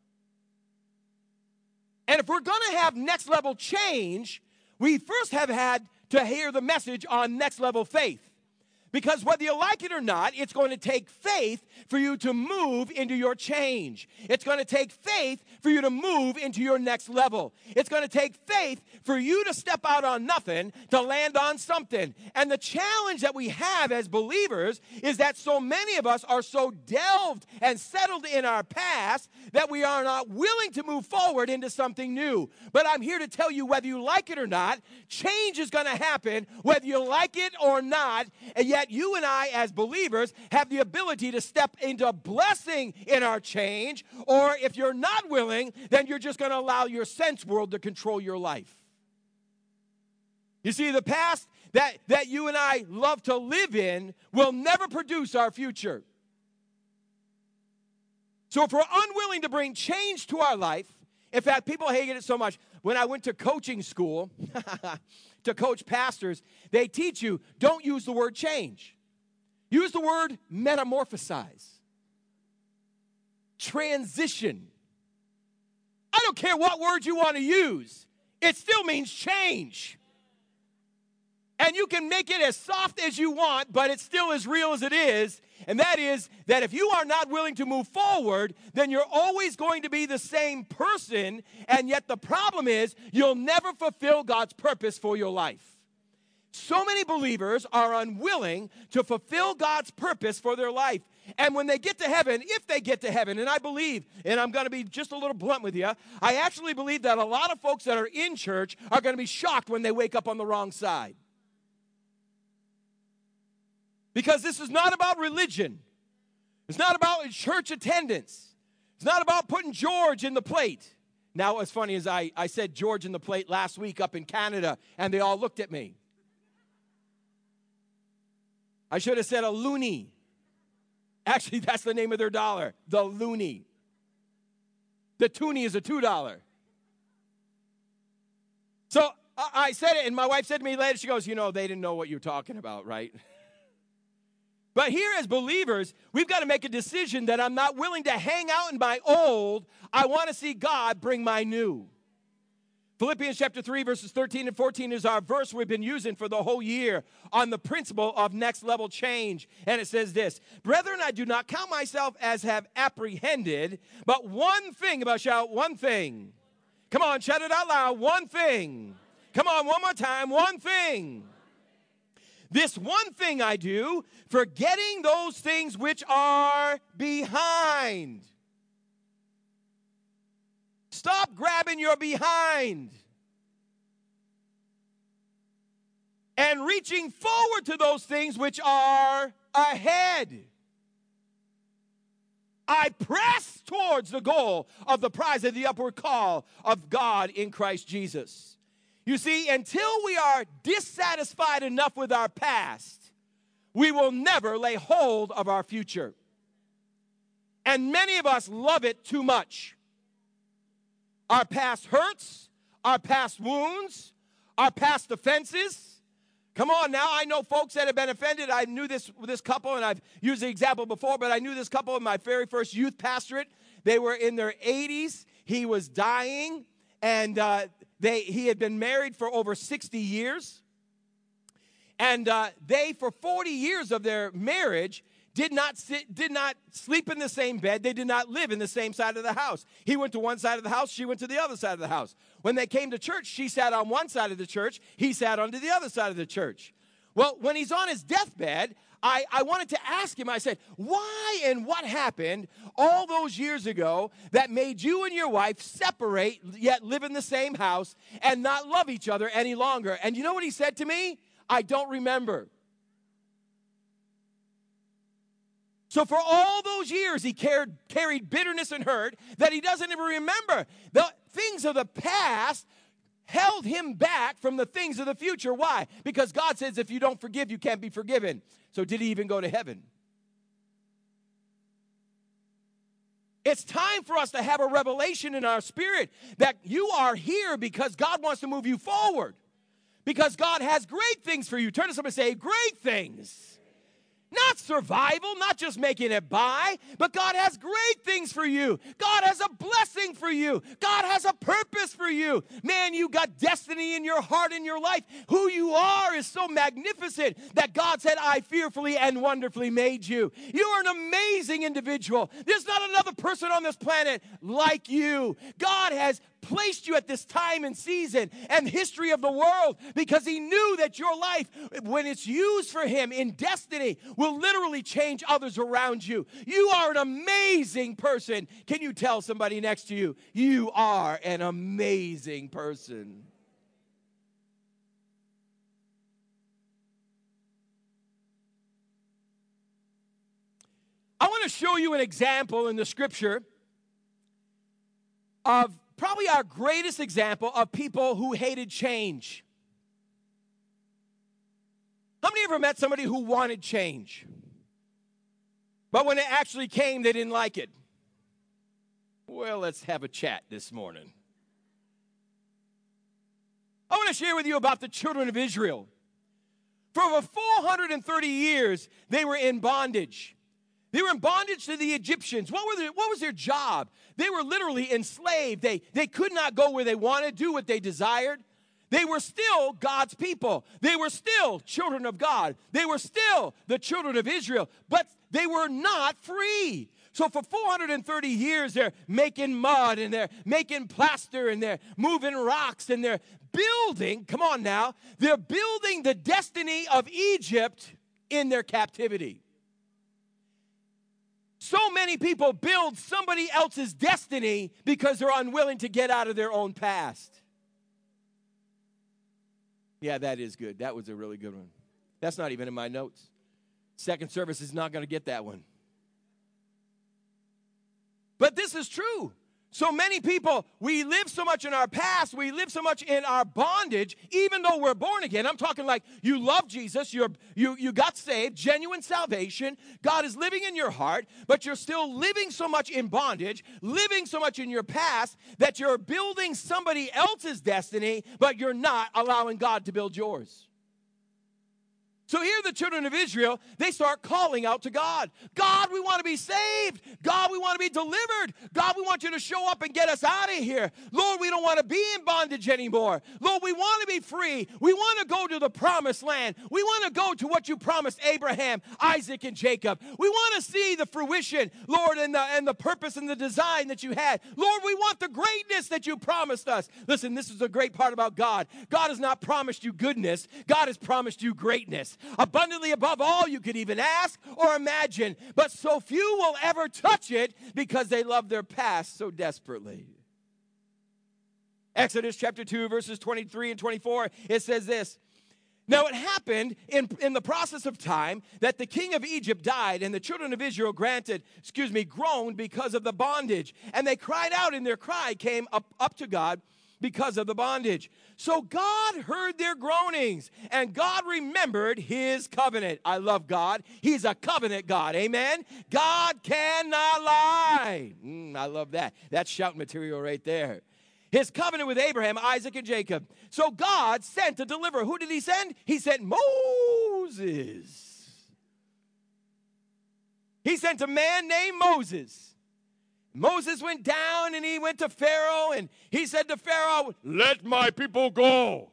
And if we're going to have next level change, we first have had to hear the message on next level faith. Because whether you like it or not, it's going to take faith for you to move into your change. It's going to take faith for you to move into your next level. It's going to take faith for you to step out on nothing to land on something. And the challenge that we have as believers is that so many of us are so delved and settled in our past that we are not willing to move forward into something new. But I'm here to tell you, whether you like it or not, change is going to happen whether you like it or not. And yet you and I as believers have the ability to step into blessing in our change, or if you're not willing, then you're just going to allow your sense world to control your life. You see, the past that you and I love to live in will never produce our future. So if we're unwilling to bring change to our life, in fact, people hated it so much. When I went to coaching school to coach pastors, they teach you, don't use the word change. Use the word metamorphosize. Transition. I don't care what word you want to use. It still means change. And you can make it as soft as you want, but it's still as real as it is. And that is that if you are not willing to move forward, then you're always going to be the same person. And yet the problem is you'll never fulfill God's purpose for your life. So many believers are unwilling to fulfill God's purpose for their life. And when they get to heaven, if they get to heaven, and I believe, and I'm going to be just a little blunt with you, I actually believe that a lot of folks that are in church are going to be shocked when they wake up on the wrong side. Because this is not about religion. It's not about church attendance. It's not about putting George in the plate. Now, what's funny is I said George in the plate last week up in Canada, and they all looked at me. I should have said a loonie. Actually, that's the name of their dollar, the loonie. The toonie is a $2. So I said it, and my wife said to me later, she goes, you know, they didn't know what you're talking about, right? But here as believers, we've got to make a decision that I'm not willing to hang out in my old. I want to see God bring my new. Philippians chapter 3, verses 13 and 14 is our verse we've been using for the whole year on the principle of next level change. And it says this, brethren, I do not count myself as have apprehended, but one thing, about shout, one thing. Come on, shout it out loud, one thing. Come on, one more time, one thing. This one thing I do, forgetting those things which are behind. Stop grabbing your behind. And reaching forward to those things which are ahead. I press towards the goal of the prize of the upward call of God in Christ Jesus. You see, until we are dissatisfied enough with our past, we will never lay hold of our future. And many of us love it too much. Our past hurts, our past wounds, our past offenses. Come on now, I know folks that have been offended. I knew this couple, and I've used the example before, but I knew this couple in my very first youth pastorate. They were in their 80s. He was dying, and he had been married for over 60 years. And they, for 40 years of their marriage, did not sleep in the same bed. They did not live in the same side of the house. He went to one side of the house. She went to the other side of the house. When they came to church, she sat on one side of the church. He sat on the other side of the church. Well, when he's on his deathbed, I wanted to ask him, I said, why and what happened all those years ago that made you and your wife separate, yet live in the same house and not love each other any longer? And you know what he said to me? I don't remember. So for all those years, he carried bitterness and hurt that he doesn't even remember. The things of the past held him back from the things of the future. Why? Because God says if you don't forgive, you can't be forgiven. So did he even go to heaven? It's time for us to have a revelation in our spirit that you are here because God wants to move you forward. Because God has great things for you. Turn to somebody and say, great things. Not survival, not just making it by, but God has great things for you. God has a blessing for you. God has a purpose for you. Man, you got destiny in your heart, in your life. Who you are is so magnificent that God said, I fearfully and wonderfully made you. You are an amazing individual. There's not another person on this planet like you. God has placed you at this time and season and history of the world because he knew that your life, when it's used for him in destiny, will literally change others around you. You are an amazing person. Can you tell somebody next to you, you are an amazing person? I want to show you an example in the scripture of probably our greatest example of people who hated change. How many ever met somebody who wanted change, but when it actually came, they didn't like it? Well, let's have a chat this morning. I want to share with you about the children of Israel. For over 430 years, they were in bondage. They were in bondage to the Egyptians. What was their job? They were literally enslaved. They could not go where they wanted, do what they desired. They were still God's people. They were still children of God. They were still the children of Israel, but they were not free. So for 430 years, they're making mud, and they're making plaster, and they're moving rocks, and they're building, come on now, they're building the destiny of Egypt in their captivity. So many people build somebody else's destiny because they're unwilling to get out of their own past. Yeah, that is good. That was a really good one. That's not even in my notes. Second service is not going to get that one. But this is true. So many people, we live so much in our past, we live so much in our bondage, even though we're born again. I'm talking like you love Jesus, you got saved, genuine salvation, God is living in your heart, but you're still living so much in bondage, living so much in your past, that you're building somebody else's destiny, but you're not allowing God to build yours. So here the children of Israel, they start calling out to God. God, we want to be saved. God, we want to be delivered. God, we want you to show up and get us out of here. Lord, we don't want to be in bondage anymore. Lord, we want to be free. We want to go to the promised land. We want to go to what you promised Abraham, Isaac, and Jacob. We want to see the fruition, Lord, and the purpose and the design that you had. Lord, we want the greatness that you promised us. Listen, this is the great part about God. God has not promised you goodness. God has promised you greatness. Abundantly above all you could even ask or imagine, but so few will ever touch it because they love their past so desperately. Exodus chapter 2, verses 23 and 24, it says this. Now it happened in the process of time that the king of Egypt died, and the children of Israel groaned because of the bondage. And they cried out, and their cry came up to God because of the bondage. So God heard their groanings, and God remembered his covenant. I love God. He's a covenant God. Amen? God cannot lie. I love that. That's shout material right there. His covenant with Abraham, Isaac, and Jacob. So God sent a deliverer. Who did he send? He sent Moses. He sent a man named Moses. Moses went down and he went to Pharaoh and he said to Pharaoh, let my people go.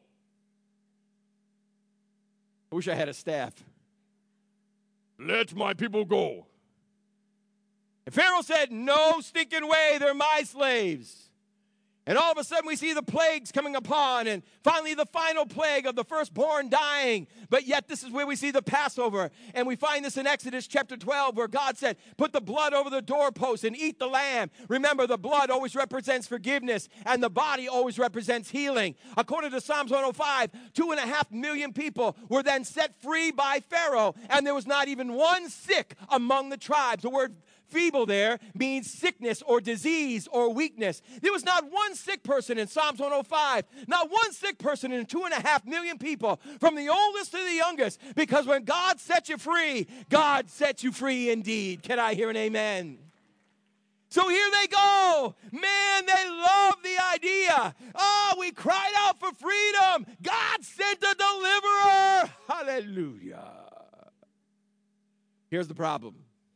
I wish I had a staff. Let my people go. And Pharaoh said, no stinking way, they're my slaves. And all of a sudden we see the plagues coming upon, and finally the final plague of the firstborn dying. But yet this is where we see the Passover. And we find this in Exodus chapter 12, where God said, put the blood over the doorpost and eat the lamb. Remember, the blood always represents forgiveness, and the body always represents healing. According to Psalms 105, 2.5 million people were then set free by Pharaoh, and there was not even one sick among the tribes. The word feeble there means sickness or disease or weakness. There was not one sick person in Psalms 105, not one sick person in 2.5 million people, from the oldest to the youngest, because when God sets you free, God sets you free indeed. Can I hear an amen? So here they go. Man, they love the idea. Oh, we cried out for freedom. God sent a deliverer. Hallelujah. Here's the problem.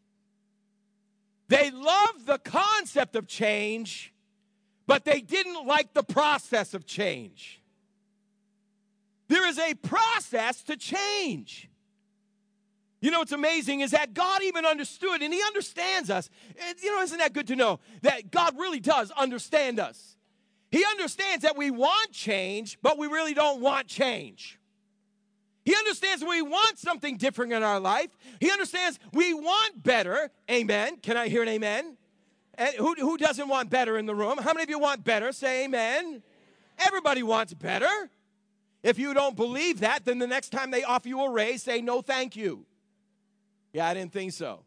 They loved the concept of change, but they didn't like the process of change. There is a process to change. You know what's amazing is that God even understood, and he understands us. You know, isn't that good to know that God really does understand us? He understands that we want change, but we really don't want change. He understands we want something different in our life. He understands we want better. Amen. Can I hear an amen? And who doesn't want better in the room? How many of you want better? Say amen. Everybody wants better. If you don't believe that, then the next time they offer you a raise, say no thank you. Yeah, I didn't think so.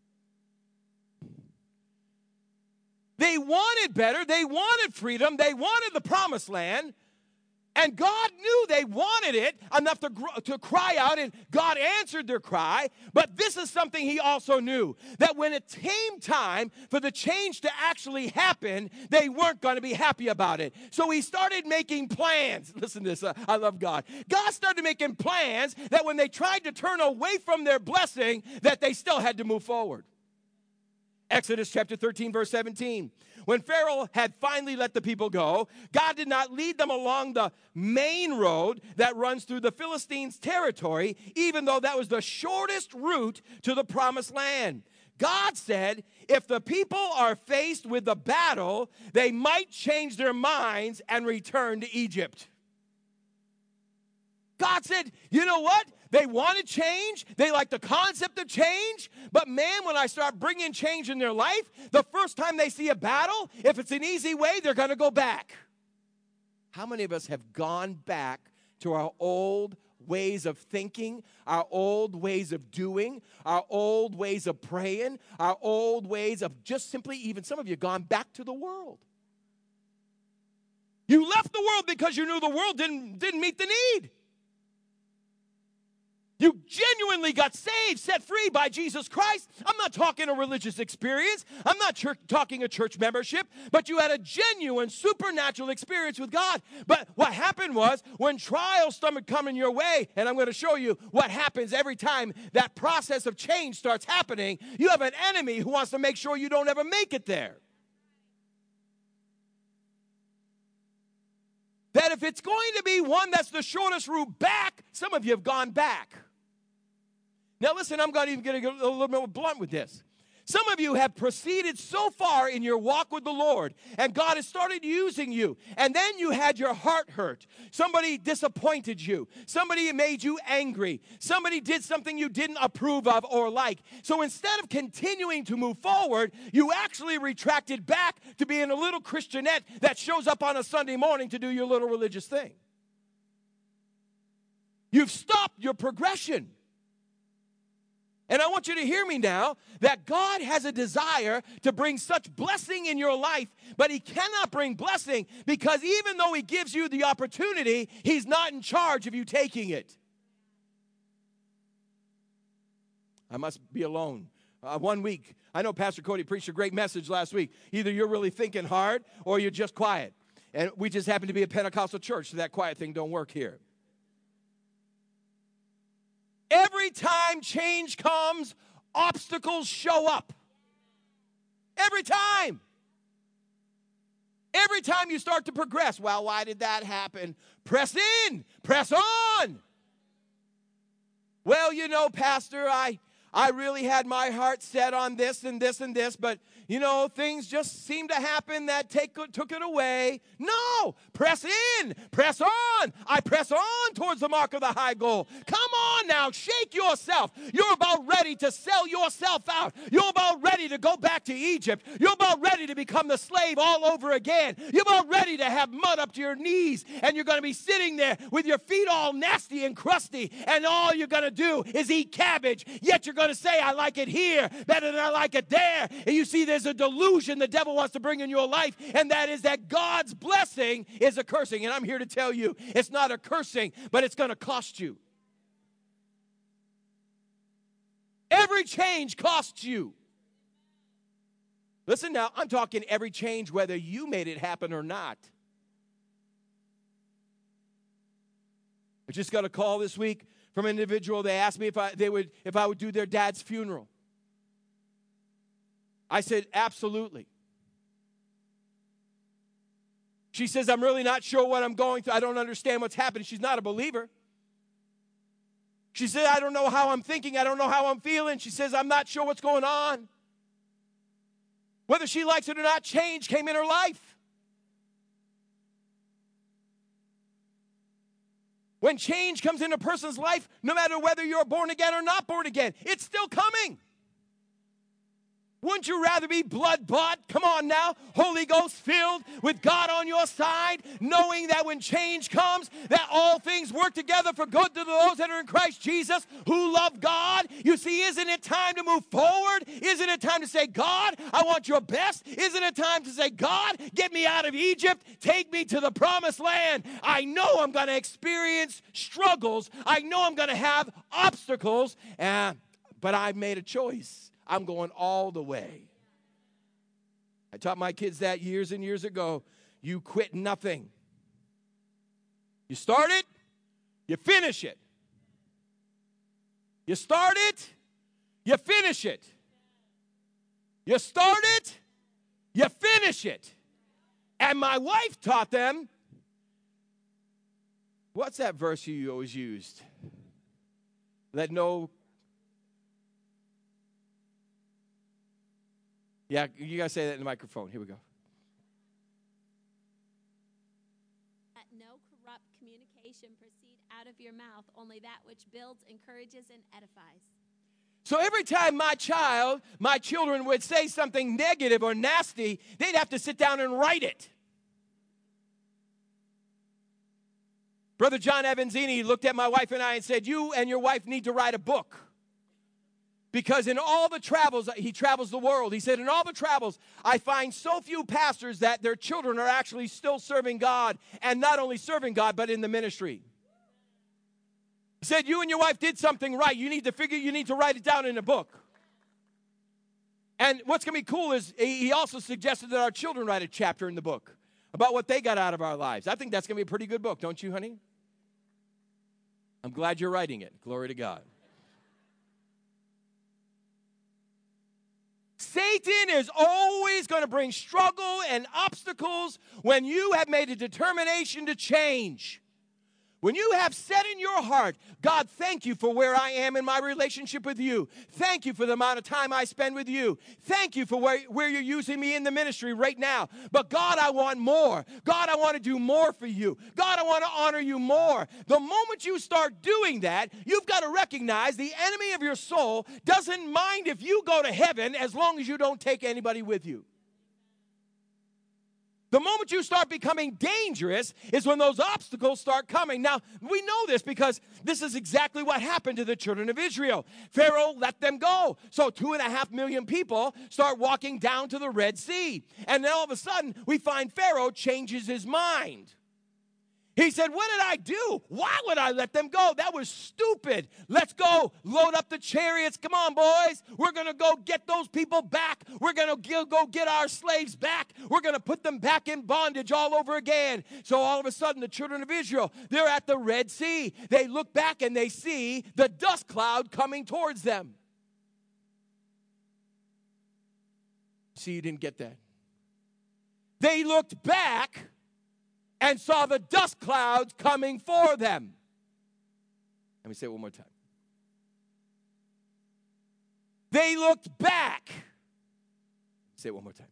They wanted better. They wanted freedom. They wanted the promised land. And God knew they wanted it enough to cry out, and God answered their cry. But this is something he also knew, that when it came time for the change to actually happen, they weren't going to be happy about it. So he started making plans. Listen to this. I love God. God started making plans that when they tried to turn away from their blessing, that they still had to move forward. Exodus chapter 13, verse 17. When Pharaoh had finally let the people go, God did not lead them along the main road that runs through the Philistines' territory, even though that was the shortest route to the promised land. God said, if the people are faced with the battle, they might change their minds and return to Egypt. God said, you know what? They wanted change. They like the concept of change. But man, when I start bringing change in their life, the first time they see a battle, if it's an easy way, they're going to go back. How many of us have gone back to our old ways of thinking, our old ways of doing, our old ways of praying, our old ways of just simply, even some of you, gone back to the world? You left the world because you knew the world didn't meet the need. You genuinely got saved, set free by Jesus Christ. I'm not talking a religious experience. I'm not talking a church membership, but you had a genuine supernatural experience with God. But what happened was when trials started coming your way, and I'm going to show you what happens every time that process of change starts happening, you have an enemy who wants to make sure you don't ever make it there. That if it's going to be one that's the shortest route back, some of you have gone back. Now listen, I'm going to even get a little bit more blunt with this. Some of you have proceeded so far in your walk with the Lord, and God has started using you, and then you had your heart hurt. Somebody disappointed you. Somebody made you angry. Somebody did something you didn't approve of or like. So instead of continuing to move forward, you actually retracted back to being a little Christianette that shows up on a Sunday morning to do your little religious thing. You've stopped your progression. And I want you to hear me now that God has a desire to bring such blessing in your life, but he cannot bring blessing because even though he gives you the opportunity, he's not in charge of you taking it. I must be alone. 1 week, I know Pastor Cody preached a great message last week. Either you're really thinking hard or you're just quiet. And we just happen to be a Pentecostal church, so that quiet thing don't work here. Every time change comes, obstacles show up. Every time. Every time you start to progress. Well, why did that happen? Press in. Press on. Well, you know, Pastor, I really had my heart set on this and this and this, but, you know, things just seem to happen that took it away. No, press in, press on. I press on towards the mark of the high goal. Come on now, shake yourself. You're about ready to sell yourself out. You're about ready to go back to Egypt. You're about ready to become the slave all over again. You're about ready to have mud up to your knees, and you're going to be sitting there with your feet all nasty and crusty, and all you're going to do is eat cabbage, yet you're going to say, I like it here better than I like it there. And you see, there's a delusion the devil wants to bring in your life, and that is that God's blessing is a cursing. And I'm here to tell you, it's not a cursing, but it's going to cost you. Every change costs you. Listen now, I'm talking every change whether you made it happen or not. I just got a call this week from an individual. They asked me if I would do their dad's funeral. I said, absolutely. She says, I'm really not sure what I'm going through. I don't understand what's happening. She's not a believer. She said, I don't know how I'm thinking. I don't know how I'm feeling. She says, I'm not sure what's going on. Whether she likes it or not, change came in her life. When change comes in a person's life, no matter whether you're born again or not born again, it's still coming. Wouldn't you rather be blood-bought, come on now, Holy Ghost filled with God on your side, knowing that when change comes, that all things work together for good to those that are in Christ Jesus who love God? You see, isn't it time to move forward? Isn't it time to say, God, I want your best? Isn't it time to say, God, get me out of Egypt, take me to the promised land? I know I'm going to experience struggles. I know I'm going to have obstacles, but I've made a choice. I'm going all the way. I taught my kids that years and years ago. You quit nothing. You start it, you finish it. You start it, you finish it. You start it, you finish it. And my wife taught them, what's that verse you always used? Let no... Yeah, you got to say that in the microphone. Here we go. Let no corrupt communication proceed out of your mouth, only that which builds, encourages, and edifies. So every time my children would say something negative or nasty, they'd have to sit down and write it. Brother John Evanzini looked at my wife and I and said, you and your wife need to write a book. Because in all the travels, he travels the world. He said, in all the travels, I find so few pastors that their children are actually still serving God, and not only serving God, but in the ministry. He said, you and your wife did something right. You need to write it down in a book. And what's going to be cool is he also suggested that our children write a chapter in the book about what they got out of our lives. I think that's going to be a pretty good book, don't you, honey? I'm glad you're writing it. Glory to God. Satan is always going to bring struggle and obstacles when you have made a determination to change. When you have said in your heart, God, thank you for where I am in my relationship with you. Thank you for the amount of time I spend with you. Thank you for where you're using me in the ministry right now. But God, I want more. God, I want to do more for you. God, I want to honor you more. The moment you start doing that, you've got to recognize the enemy of your soul doesn't mind if you go to heaven as long as you don't take anybody with you. The moment you start becoming dangerous is when those obstacles start coming. Now, we know this because this is exactly what happened to the children of Israel. Pharaoh let them go. So 2.5 million people start walking down to the Red Sea. And then all of a sudden, we find Pharaoh changes his mind. He said, what did I do? Why would I let them go? That was stupid. Let's go load up the chariots. Come on, boys. We're going to go get those people back. We're going to go get our slaves back. We're going to put them back in bondage all over again. So all of a sudden, the children of Israel, they're at the Red Sea. They look back and they see the dust cloud coming towards them. See, you didn't get that. They looked back and saw the dust clouds coming for them. Let me say it one more time. They looked back. Say it one more time.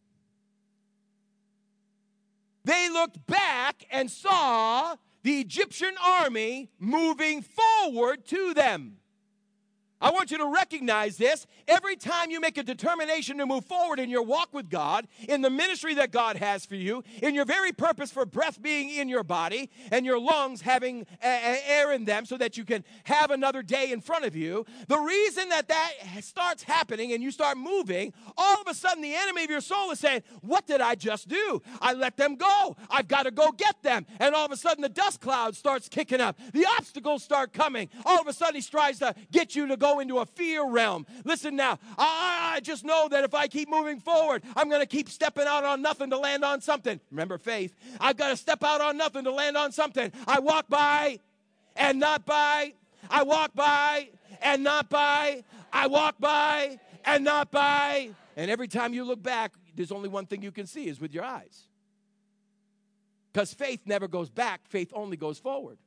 They looked back and saw the Egyptian army moving forward to them. I want you to recognize this. Every time you make a determination to move forward in your walk with God, in the ministry that God has for you, in your very purpose for breath being in your body and your lungs having air in them so that you can have another day in front of you, the reason that starts happening and you start moving, all of a sudden the enemy of your soul is saying, what did I just do? I let them go. I've got to go get them. And all of a sudden the dust cloud starts kicking up. The obstacles start coming. All of a sudden he tries to get you to go into a fear realm. Listen now, I just know that if I keep moving forward, I'm going to keep stepping out on nothing to land on something. Remember faith. I've got to step out on nothing to land on something. I walk by and not by. I walk by and not by. I walk by and not by. And every time you look back, there's only one thing you can see is with your eyes. Because faith never goes back. Faith only goes forward.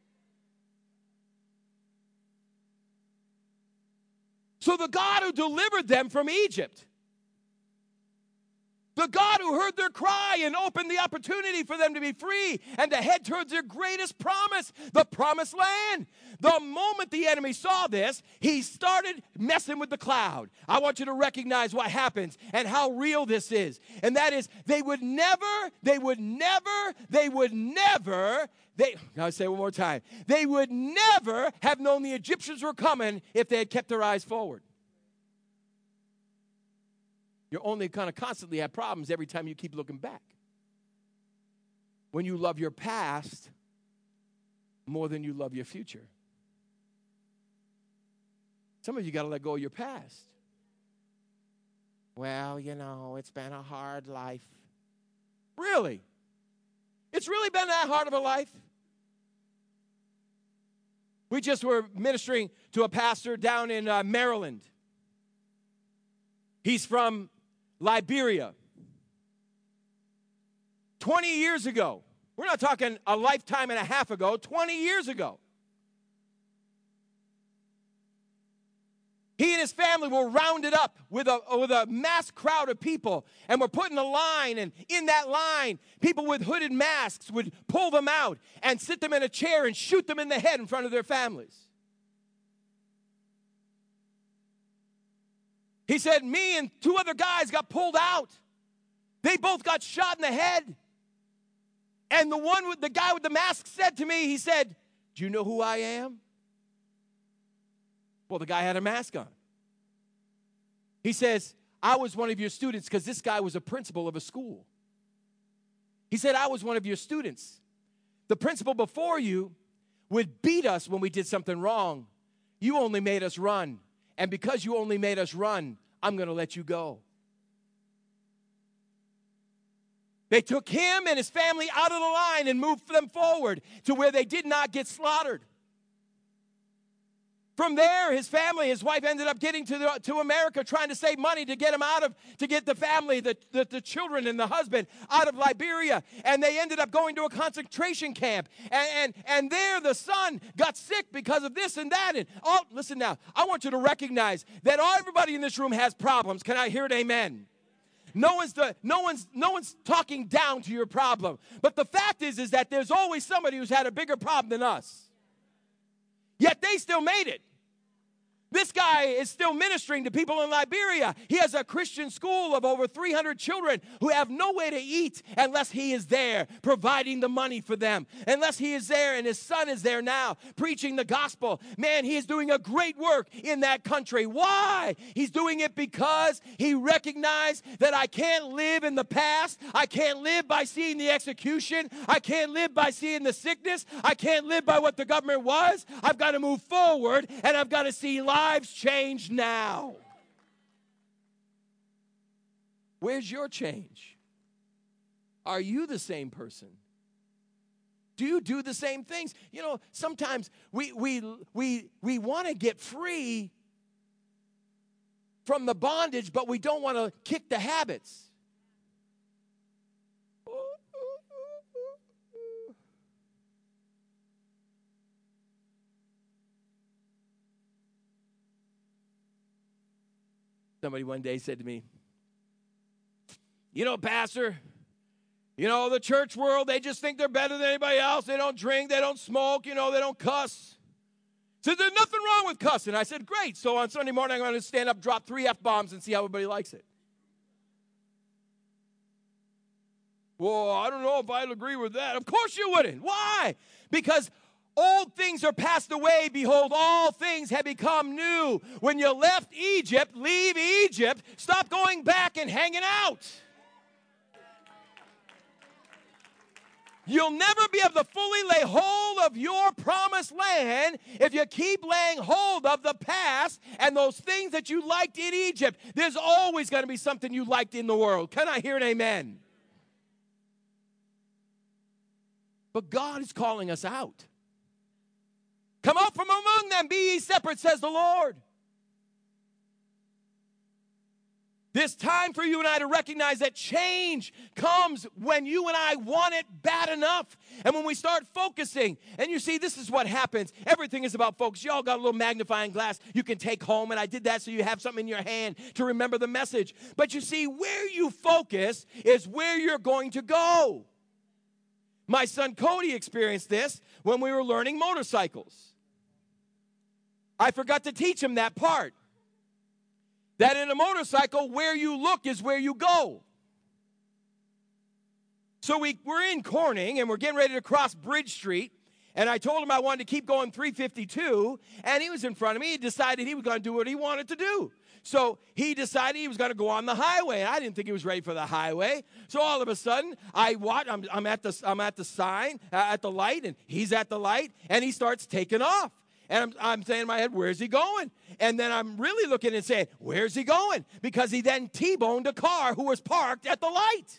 So the God who delivered them from Egypt, the God who heard their cry and opened the opportunity for them to be free and to head towards their greatest promise, the promised land. The moment the enemy saw this, he started messing with the cloud. I want you to recognize what happens and how real this is. And that is, I'll say it one more time. They would never have known the Egyptians were coming if they had kept their eyes forward. You only kind of constantly have problems every time you keep looking back. When you love your past more than you love your future. Some of you got to let go of your past. Well, it's been a hard life. Really? It's really been that hard of a life? We just were ministering to a pastor down in Maryland. He's from Liberia. 20 years ago, we're not talking a lifetime and a half ago, 20 years ago. He and his family were rounded up with a mass crowd of people and were put in a line, and in that line, people with hooded masks would pull them out and sit them in a chair and shoot them in the head in front of their families. He said, me and 2 other guys got pulled out. They both got shot in the head. And the guy with the mask said to me, he said, do you know who I am? Well, the guy had a mask on. He says, I was one of your students, because this guy was a principal of a school. He said, I was one of your students. The principal before you would beat us when we did something wrong. You only made us run. And because you only made us run, I'm going to let you go. They took him and his family out of the line and moved them forward to where they did not get slaughtered. From there, his family, his wife ended up getting to America, trying to save money to get him to get the family, the children and the husband out of Liberia. And they ended up going to a concentration camp. And there the son got sick because of this and that. And listen now, I want you to recognize that everybody in this room has problems. Can I hear it? Amen. No one's talking down to your problem. But the fact is that there's always somebody who's had a bigger problem than us. Yet they still made it. This guy is still ministering to people in Liberia. He has a Christian school of over 300 children who have no way to eat unless he is there providing the money for them. Unless he is there, and his son is there now preaching the gospel. Man, he is doing a great work in that country. Why? He's doing it because he recognized that I can't live in the past. I can't live by seeing the execution. I can't live by seeing the sickness. I can't live by what the government was. I've got to move forward, and I've got to see lives change now. Where's your change? Are you the same person? Do you do the same things? You know, sometimes we want to get free from the bondage, but we don't want to kick the habits. Somebody one day said to me, you know, Pastor, you know, the church world, they just think they're better than anybody else. They don't drink, they don't smoke, you know, they don't cuss. So there's nothing wrong with cussing. I said, great. So on Sunday morning, I'm going to stand up, drop 3 F-bombs, and see how everybody likes it. Well, I don't know if I'd agree with that. Of course you wouldn't. Why? Because old things are passed away. Behold, all things have become new. When you left Egypt, leave Egypt. Stop going back and hanging out. You'll never be able to fully lay hold of your promised land if you keep laying hold of the past and those things that you liked in Egypt. There's always going to be something you liked in the world. Can I hear an amen? But God is calling us out. Come out from among them, be ye separate, says the Lord. This time for you and I to recognize that change comes when you and I want it bad enough. And when we start focusing, and you see, this is what happens. Everything is about focus. You all got a little magnifying glass you can take home, and I did that so you have something in your hand to remember the message. But you see, where you focus is where you're going to go. My son Cody experienced this when we were learning motorcycles. I forgot to teach him that part. That in a motorcycle, where you look is where you go. So we're in Corning, and we're getting ready to cross Bridge Street. And I told him I wanted to keep going 352, and he was in front of me. He decided he was going to do what he wanted to do. So he decided he was going to go on the highway. And I didn't think he was ready for the highway. So all of a sudden, I'm at the sign, at the light, and he's at the light, and he starts taking off. And I'm saying in my head, where's he going? And then I'm really looking and saying, where's he going? Because he then T-boned a car who was parked at the light.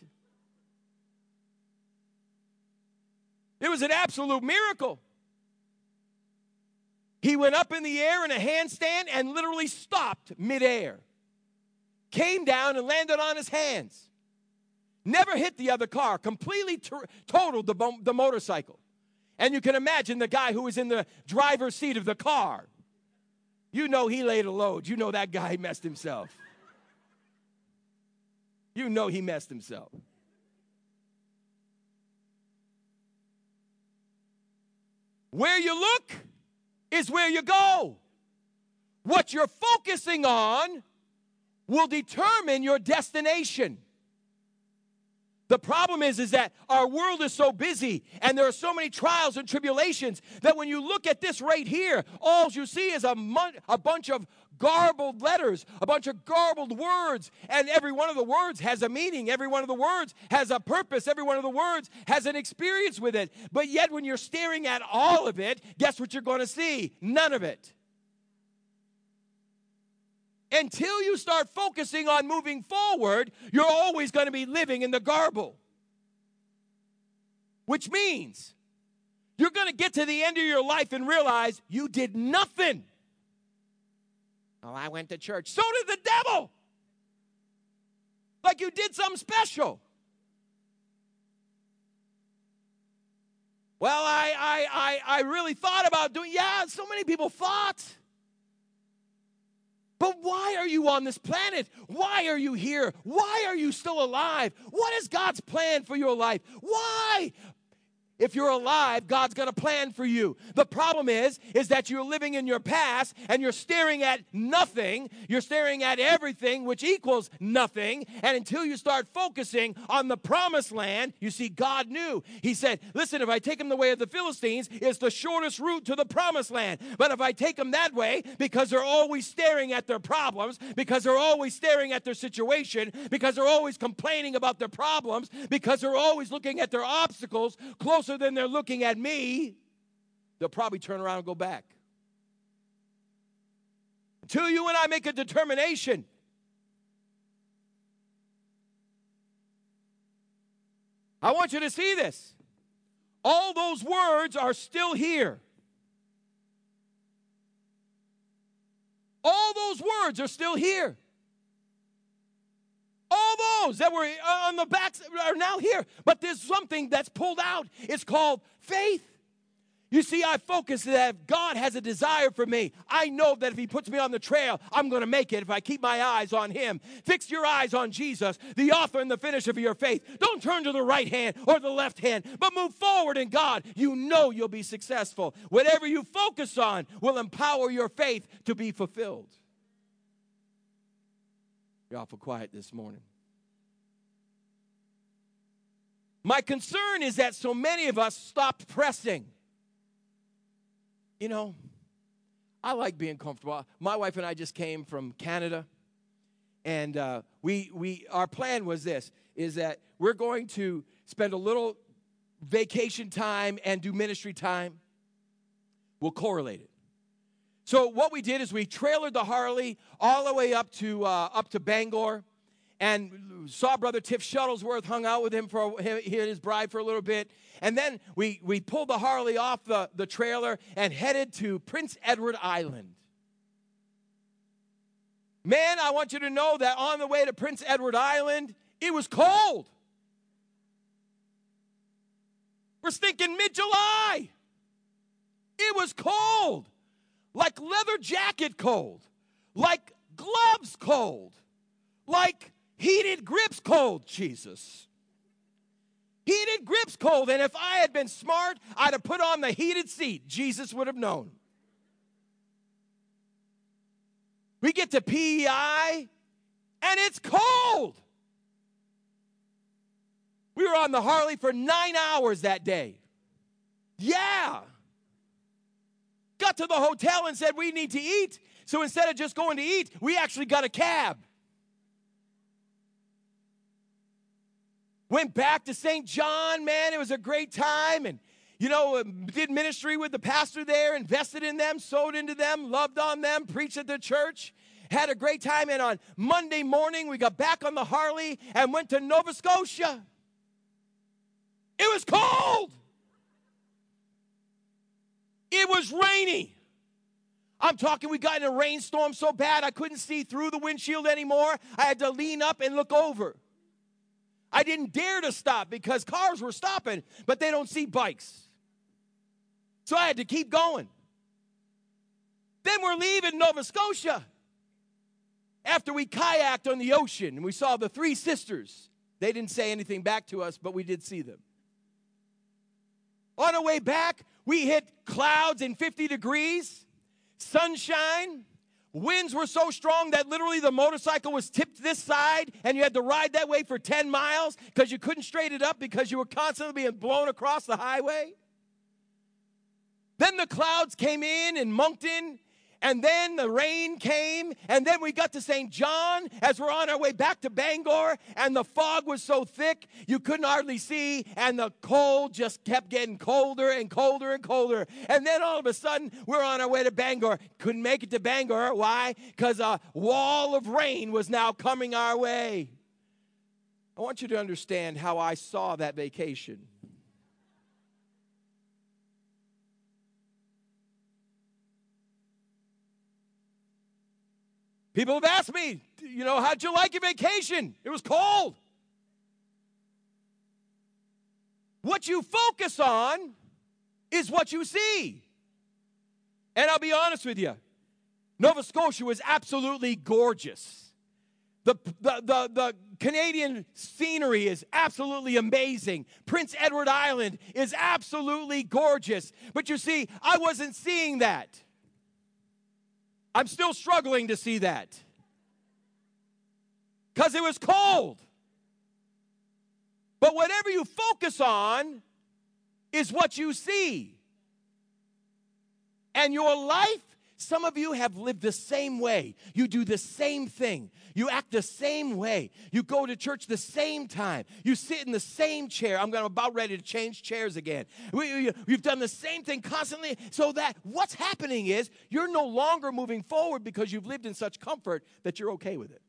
It was an absolute miracle. He went up in the air in a handstand and literally stopped midair. Came down and landed on his hands. Never hit the other car. Completely totaled the motorcycle. And you can imagine the guy who was in the driver's seat of the car. You know he laid a load. You know that guy messed himself. You know he messed himself. Where you look is where you go. What you're focusing on will determine your destination. The problem is that our world is so busy and there are so many trials and tribulations that when you look at this right here, all you see is a bunch of garbled letters, a bunch of garbled words, and every one of the words has a meaning. Every one of the words has a purpose. Every one of the words has an experience with it. But yet when you're staring at all of it, guess what you're going to see? None of it. Until you start focusing on moving forward, you're always going to be living in the garble. Which means you're going to get to the end of your life and realize you did nothing. Oh, I went to church. So did the devil. Like you did something special. Well, I really thought about doing, yeah, so many people thought. But why are you on this planet? Why are you here? Why are you still alive? What is God's plan for your life? Why? If you're alive, God's got a plan for you. The problem is that you're living in your past and you're staring at nothing. You're staring at everything, which equals nothing. And until you start focusing on the promised land, you see, God knew. He said, listen, if I take them the way of the Philistines, it's the shortest route to the promised land. But if I take them that way, because they're always staring at their problems, because they're always staring at their situation, because they're always complaining about their problems, because they're always looking at their obstacles closer than they're looking at me, they'll probably turn around and go back. Until you and I make a determination I want you to see this. All those words are still here. All those words are still here. All those that were on the backs are now here. But there's something that's pulled out. It's called faith. You see, I focus that God has a desire for me. I know that if he puts me on the trail, I'm going to make it if I keep my eyes on him. Fix your eyes on Jesus, the author and the finisher of your faith. Don't turn to the right hand or the left hand, but move forward in God. You know you'll be successful. Whatever you focus on will empower your faith to be fulfilled. You're awful quiet this morning. My concern is that so many of us stopped pressing. You know, I like being comfortable. My wife and I just came from Canada, and our plan was this, is that we're going to spend a little vacation time and do ministry time. We'll correlate it. So what we did is we trailered the Harley all the way up to Bangor, and saw Brother Tiff Shuttlesworth, hung out with him he and his bride for a little bit. And then we pulled the Harley off the trailer and headed to Prince Edward Island. Man, I want you to know that on the way to Prince Edward Island, it was cold. We're thinking mid-July. It was cold. Like leather jacket cold. Like gloves cold. Like heated grips cold, Jesus. Heated grips cold. And if I had been smart, I'd have put on the heated seat. Jesus would have known. We get to PEI, and it's cold. We were on the Harley for 9 hours that day. Yeah. Got to the hotel and said we need to eat. So instead of just going to eat, we actually got a cab. Went back to St. John, man. It was a great time. And, you know, did ministry with the pastor there, invested in them, sowed into them, loved on them, preached at the church. Had a great time. And on Monday morning, we got back on the Harley and went to Nova Scotia. It was cold. It was rainy. I'm talking, we got in a rainstorm so bad I couldn't see through the windshield anymore. I had to lean up and look over. I didn't dare to stop because cars were stopping, but they don't see bikes. So I had to keep going. Then we're leaving Nova Scotia after we kayaked on the ocean and we saw the Three Sisters. They didn't say anything back to us, but we did see them. On our way back, we hit clouds in 50 degrees, sunshine. Winds were so strong that literally the motorcycle was tipped this side and you had to ride that way for 10 miles because you couldn't straighten it up because you were constantly being blown across the highway. Then the clouds came in Moncton And then the rain came, and then we got to St. John as we're on our way back to Bangor, and the fog was so thick you couldn't hardly see, and the cold just kept getting colder and colder and colder. And then all of a sudden, we're on our way to Bangor. Couldn't make it to Bangor. Why? Because a wall of rain was now coming our way. I want you to understand how I saw that vacation. People have asked me, how'd you like your vacation? It was cold. What you focus on is what you see. And I'll be honest with you, Nova Scotia was absolutely gorgeous. The Canadian scenery is absolutely amazing. Prince Edward Island is absolutely gorgeous. But you see, I wasn't seeing that. I'm still struggling to see that because it was cold. But whatever you focus on is what you see. And your life, some of you have lived the same way. You do the same thing. You act the same way. You go to church the same time. You sit in the same chair. I'm about ready to change chairs again. You've done the same thing constantly, so that what's happening is you're no longer moving forward because you've lived in such comfort that you're okay with it.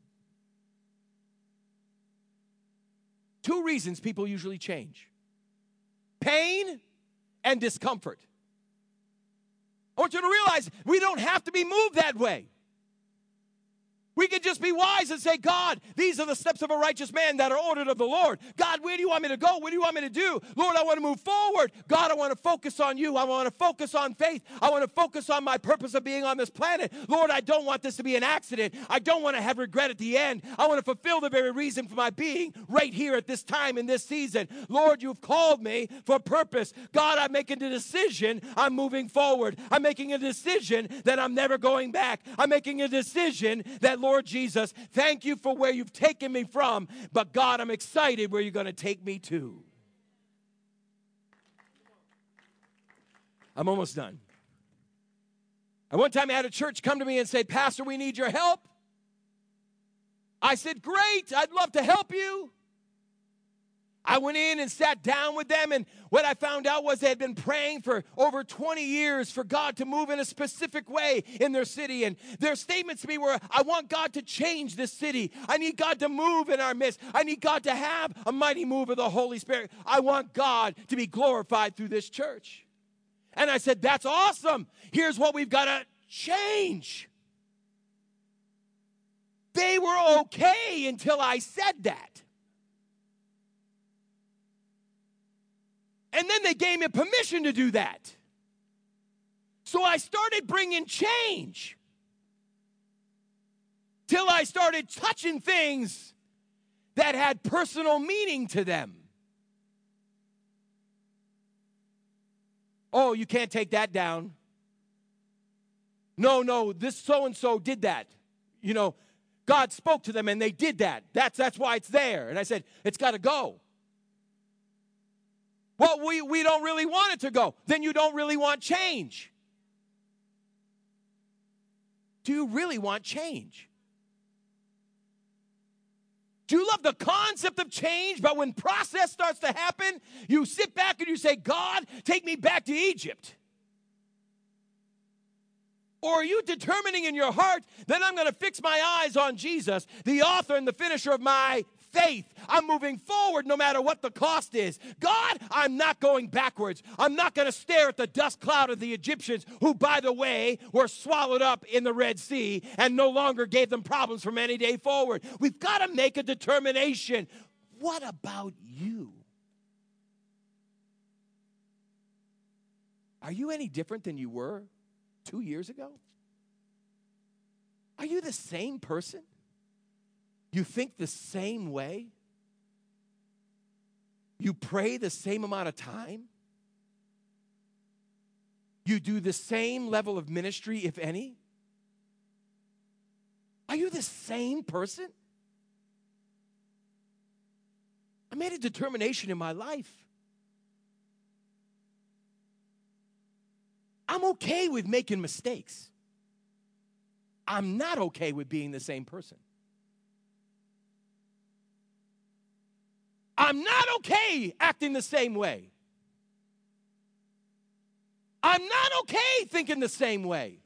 Two reasons people usually change: pain and discomfort. I want you to realize we don't have to be moved that way. We can just be wise and say, God, these are the steps of a righteous man that are ordered of the Lord. God, where do you want me to go? What do you want me to do? Lord, I want to move forward. God, I want to focus on you. I want to focus on faith. I want to focus on my purpose of being on this planet. Lord, I don't want this to be an accident. I don't want to have regret at the end. I want to fulfill the very reason for my being right here at this time in this season. Lord, you've called me for a purpose. God, I'm making the decision. I'm moving forward. I'm making a decision that I'm never going back. I'm making a decision that, Lord Jesus, thank you for where you've taken me from, but God, I'm excited where you're going to take me to. I'm almost done. At one time I had a church come to me and say, Pastor, we need your help. I said, great, I'd love to help you. I went in and sat down with them, and what I found out was they had been praying for over 20 years for God to move in a specific way in their city. And their statements to me were, I want God to change this city. I need God to move in our midst. I need God to have a mighty move of the Holy Spirit. I want God to be glorified through this church. And I said, that's awesome. Here's what we've got to change. They were okay until I said that. And then they gave me permission to do that. So I started bringing change till I started touching things that had personal meaning to them. Oh, you can't take that down. No, this so-and-so did that. God spoke to them and they did that. That's why it's there. And I said, it's got to go. Well, we don't really want it to go. Then you don't really want change. Do you really want change? Do you love the concept of change, but when process starts to happen, you sit back and you say, God, take me back to Egypt? Or are you determining in your heart that I'm going to fix my eyes on Jesus, the author and the finisher of my faith? I'm moving forward no matter what the cost is. God, I'm not going backwards. I'm not going to stare at the dust cloud of the Egyptians who, by the way, were swallowed up in the Red Sea and no longer gave them problems from any day forward. We've got to make a determination. What about you? Are you any different than you were 2 years ago? Are you the same person? You think the same way? You pray the same amount of time? You do the same level of ministry, if any? Are you the same person? I made a determination in my life. I'm okay with making mistakes. I'm not okay with being the same person. I'm not okay acting the same way. I'm not okay thinking the same way.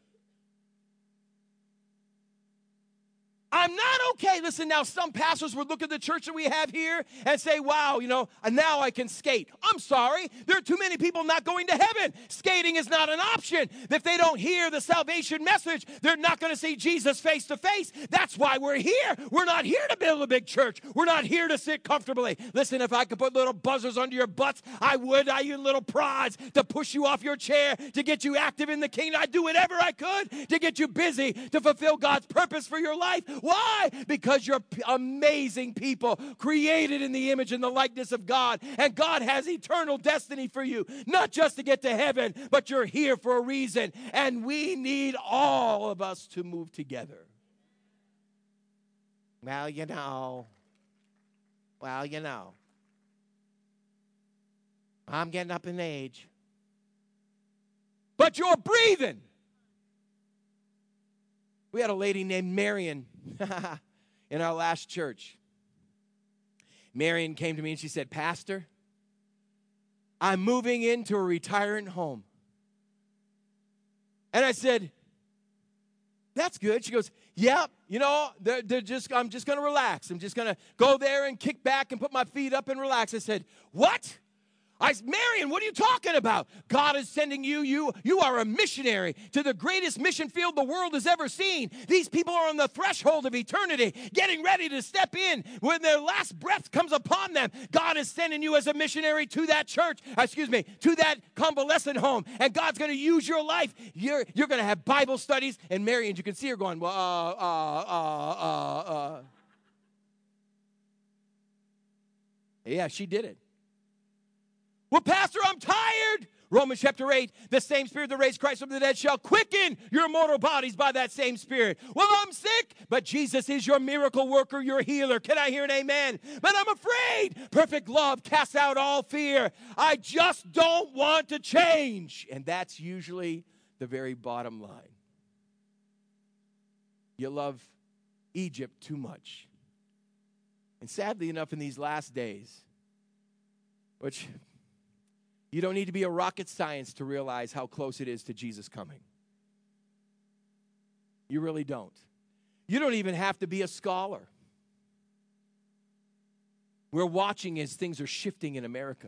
I'm not okay. Listen, now some pastors would look at the church that we have here and say, wow, and now I can skate. I'm sorry. There are too many people not going to heaven. Skating is not an option. If they don't hear the salvation message, they're not going to see Jesus face to face. That's why we're here. We're not here to build a big church. We're not here to sit comfortably. Listen, if I could put little buzzers under your butts, I would. I use little prods to push you off your chair, to get you active in the kingdom. I'd do whatever I could to get you busy, to fulfill God's purpose for your life. Why? Because you're amazing people, created in the image and the likeness of God. And God has eternal destiny for you, not just to get to heaven, but you're here for a reason. And we need all of us to move together. Well, I'm getting up in age. But you're breathing. We had a lady named Marion in our last church. Marion came to me and she said, Pastor, I'm moving into a retirement home. And I said, that's good. She goes, yeah, I'm just going to relax. I'm just going to go there and kick back and put my feet up and relax. I said, what? Marion, what are you talking about? God is sending you. You are a missionary to the greatest mission field the world has ever seen. These people are on the threshold of eternity, getting ready to step in when their last breath comes upon them. God is sending you as a missionary to that church, to that convalescent home, and God's going to use your life. You're going to have Bible studies, and Marion, you can see her going, Yeah, she did it. Well, Pastor, I'm tired. Romans chapter 8, the same Spirit that raised Christ from the dead shall quicken your mortal bodies by that same Spirit. Well, I'm sick, but Jesus is your miracle worker, your healer. Can I hear an amen? But I'm afraid. Perfect love casts out all fear. I just don't want to change. And that's usually the very bottom line. You love Egypt too much. And sadly enough, in these last days, which... you don't need to be a rocket science to realize how close it is to Jesus coming. You really don't. You don't even have to be a scholar. We're watching as things are shifting in America.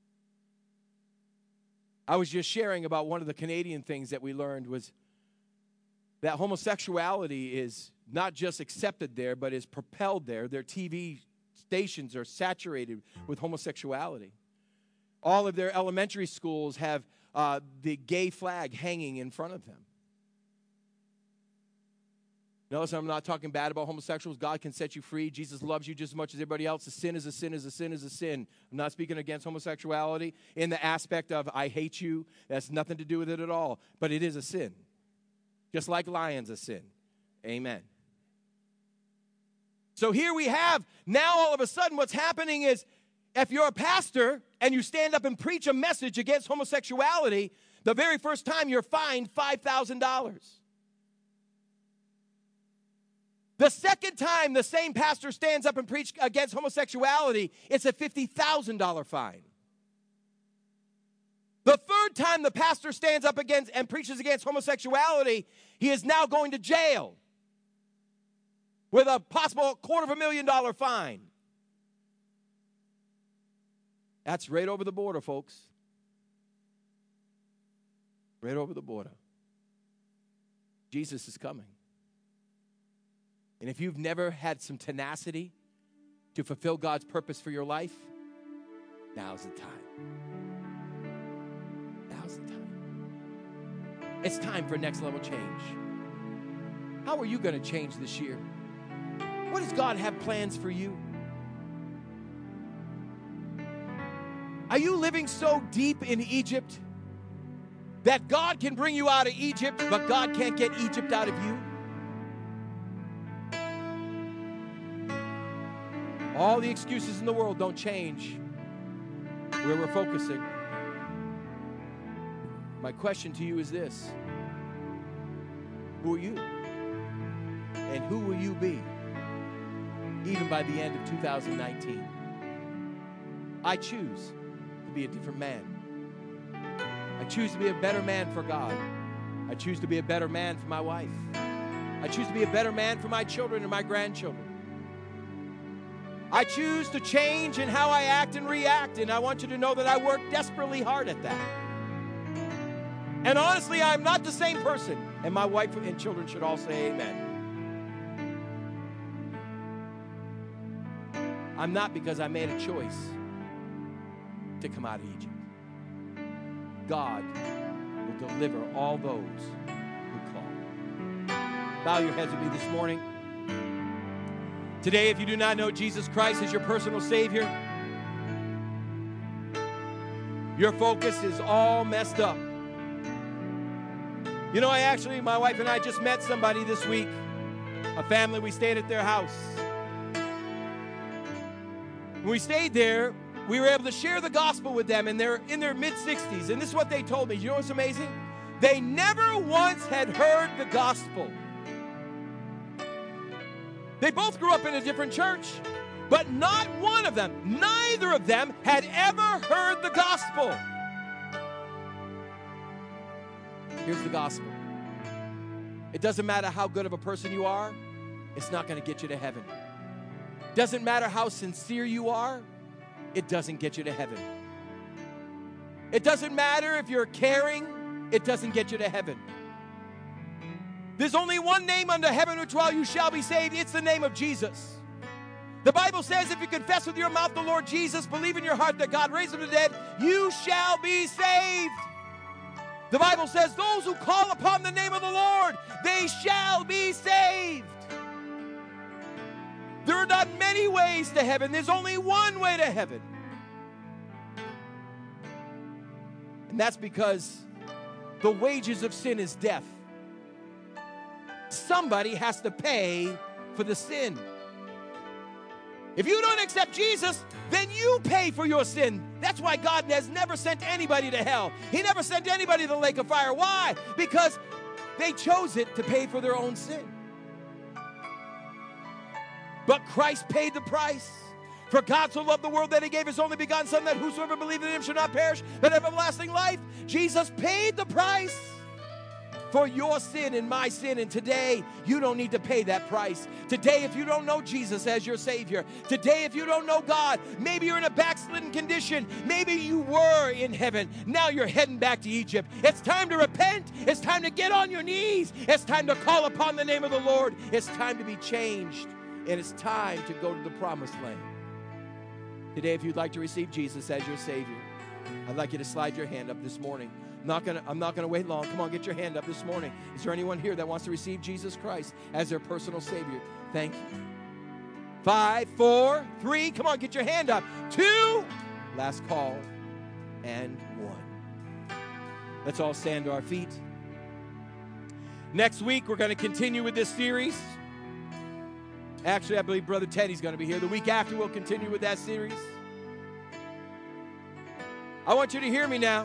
I was just sharing about one of the Canadian things that we learned was that homosexuality is not just accepted there, but is propelled there. Their TV stations are saturated with homosexuality. All of their elementary schools have the gay flag hanging in front of them. Notice I'm not talking bad about homosexuals. God can set you free. Jesus loves you just as much as everybody else. A sin is a sin is a sin is a sin. I'm not speaking against homosexuality in the aspect of I hate you. That's nothing to do with it at all. But it is a sin. Just like lying's a sin. Amen. So here we have, now all of a sudden what's happening is, if you're a pastor and you stand up and preach a message against homosexuality, the very first time you're fined $5,000. The second time the same pastor stands up and preaches against homosexuality, it's a $50,000 fine. The third time the pastor stands up against and preaches against homosexuality, he is now going to jail with a possible $250,000 fine. That's right over the border, folks. Right over the border. Jesus is coming. And if you've never had some tenacity to fulfill God's purpose for your life, now's the time. Now's the time. It's time for next level change. How are you going to change this year? What does God have plans for you? Are you living so deep in Egypt that God can bring you out of Egypt, but God can't get Egypt out of you? All the excuses in the world don't change where we're focusing. My question to you is this: who are you? And who will you be even by the end of 2019? I choose to be a different man. I choose to be a better man for God. I choose to be a better man for my wife. I choose to be a better man for my children and my grandchildren. I choose to change in how I act and react, and I want you to know that I work desperately hard at that. And honestly, I'm not the same person, and my wife and children should all say amen. I'm not, because I made a choice to come out of Egypt. God will deliver all those who call. Bow your heads with me this morning. Today, if you do not know Jesus Christ as your personal Savior, your focus is all messed up. You know, my wife and I just met somebody this week, a family. We stayed at their house. When we stayed there, we were able to share the gospel with them, and they're in their mid-60s. And this is what they told me. You know what's amazing? They never once had heard the gospel. They both grew up in a different church, but not one of them, neither of them had ever heard the gospel. Here's the gospel. It doesn't matter how good of a person you are, it's not going to get you to heaven. Doesn't matter how sincere you are, it doesn't get you to heaven. It doesn't matter if you're caring, it doesn't get you to heaven. There's only one name under heaven which while you shall be saved. It's the name of Jesus. The Bible says if you confess with your mouth the Lord Jesus, believe in your heart that God raised him from the dead, you shall be saved. The Bible says those who call upon the name of the Lord, they shall be saved. There are not many ways to heaven. There's only one way to heaven. And that's because the wages of sin is death. Somebody has to pay for the sin. If you don't accept Jesus, then you pay for your sin. That's why God has never sent anybody to hell. He never sent anybody to the lake of fire. Why? Because they chose it to pay for their own sin. But Christ paid the price. For God so loved the world that he gave his only begotten Son, that whosoever believed in him should not perish, but have everlasting life. Jesus paid the price for your sin and my sin. And today, you don't need to pay that price. Today, if you don't know Jesus as your Savior, today, if you don't know God, maybe you're in a backslidden condition. Maybe you were in heaven. Now you're heading back to Egypt. It's time to repent. It's time to get on your knees. It's time to call upon the name of the Lord. It's time to be changed. And it's time to go to the promised land. Today, if you'd like to receive Jesus as your Savior, I'd like you to slide your hand up this morning. I'm not gonna wait long. Come on, get your hand up this morning. Is there anyone here that wants to receive Jesus Christ as their personal Savior? Thank you. 5, 4, 3. Come on, get your hand up. 2. Last call. And 1. Let's all stand to our feet. Next week, we're going to continue with this series. Actually, I believe Brother Teddy's going to be here. The week after, we'll continue with that series. I want you to hear me now.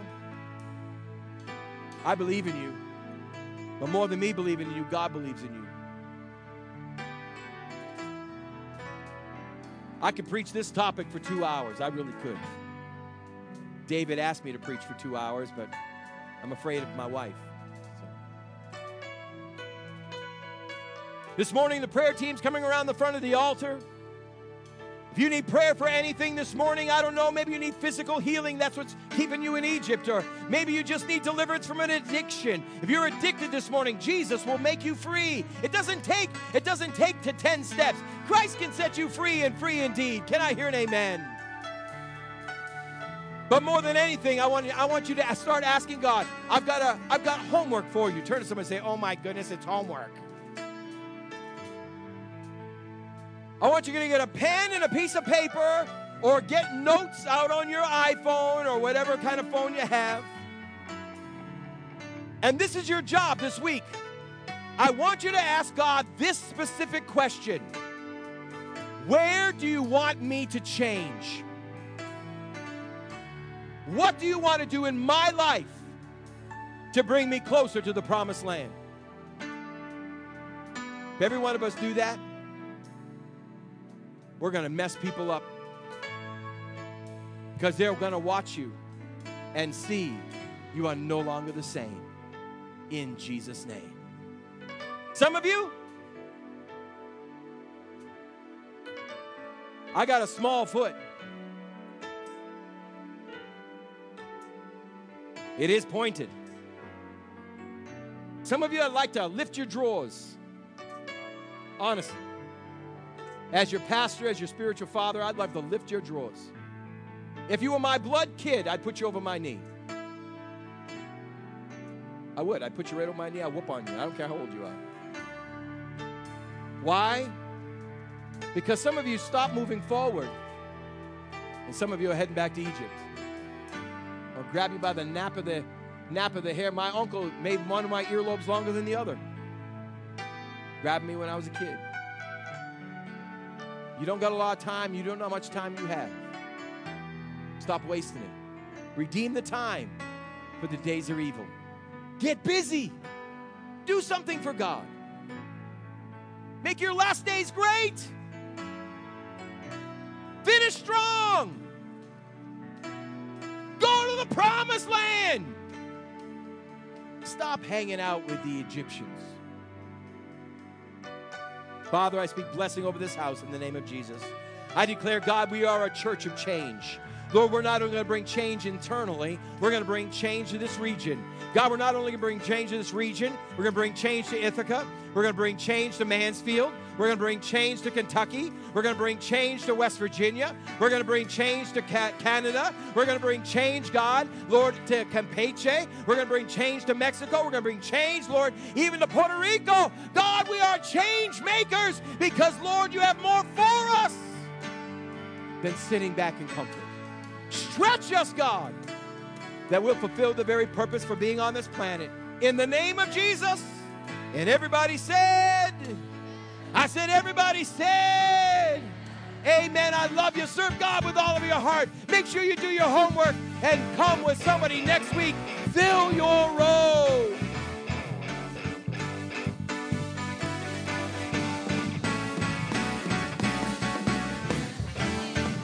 I believe in you. But more than me believing in you, God believes in you. I could preach this topic for 2 hours. I really could. David asked me to preach for 2 hours, but I'm afraid of my wife. This morning, the prayer team's coming around the front of the altar. If you need prayer for anything this morning, I don't know, maybe you need physical healing. That's what's keeping you in Egypt. Or maybe you just need deliverance from an addiction. If you're addicted this morning, Jesus will make you free. It doesn't take to 10 steps. Christ can set you free and free indeed. Can I hear an amen? But more than anything, I want you to start asking God, I've got homework for you. Turn to somebody and say, oh my goodness, it's homework. I want you to get a pen and a piece of paper or get notes out on your iPhone or whatever kind of phone you have. And this is your job this week. I want you to ask God this specific question. Where do you want me to change? What do you want to do in my life to bring me closer to the promised land? If every one of us do that, we're going to mess people up. Because they're going to watch you and see you are no longer the same. In Jesus' name. Some of you, I got a small foot. It is pointed. Some of you, I'd like to lift your drawers. Honestly. As your pastor, as your spiritual father, I'd love to lift your drawers. If you were my blood kid, I'd put you over my knee. I would. I'd put you right over my knee. I'd whoop on you. I don't care how old you are. Why? Because some of you stopped moving forward, and some of you are heading back to Egypt. I'll grab you by the nape of the hair. My uncle made one of my earlobes longer than the other. Grabbed me when I was a kid. You don't got a lot of time. You don't know how much time you have. Stop wasting it. Redeem the time, for the days are evil. Get busy. Do something for God. Make your last days great. Finish strong. Go to the promised land. Stop hanging out with the Egyptians. Father, I speak blessing over this house in the name of Jesus. I declare, God, we are a church of change. Lord, we're not only going to bring change internally, we're going to bring change to this region. God, we're not only going to bring change to this region, we're going to bring change to Ithaca. We're going to bring change to Mansfield. We're going to bring change to Kentucky. We're going to bring change to West Virginia. We're going to bring change to Canada. We're going to bring change, God, Lord, to Campeche. We're going to bring change to Mexico. We're going to bring change, Lord, even to Puerto Rico. God, we are change makers because, Lord, you have more for us than sitting back in comfort. Stretch us, God, that we'll fulfill the very purpose for being on this planet. In the name of Jesus. And everybody said, I said, everybody said, amen. I love you. Serve God with all of your heart. Make sure you do your homework and come with somebody next week. Fill your row.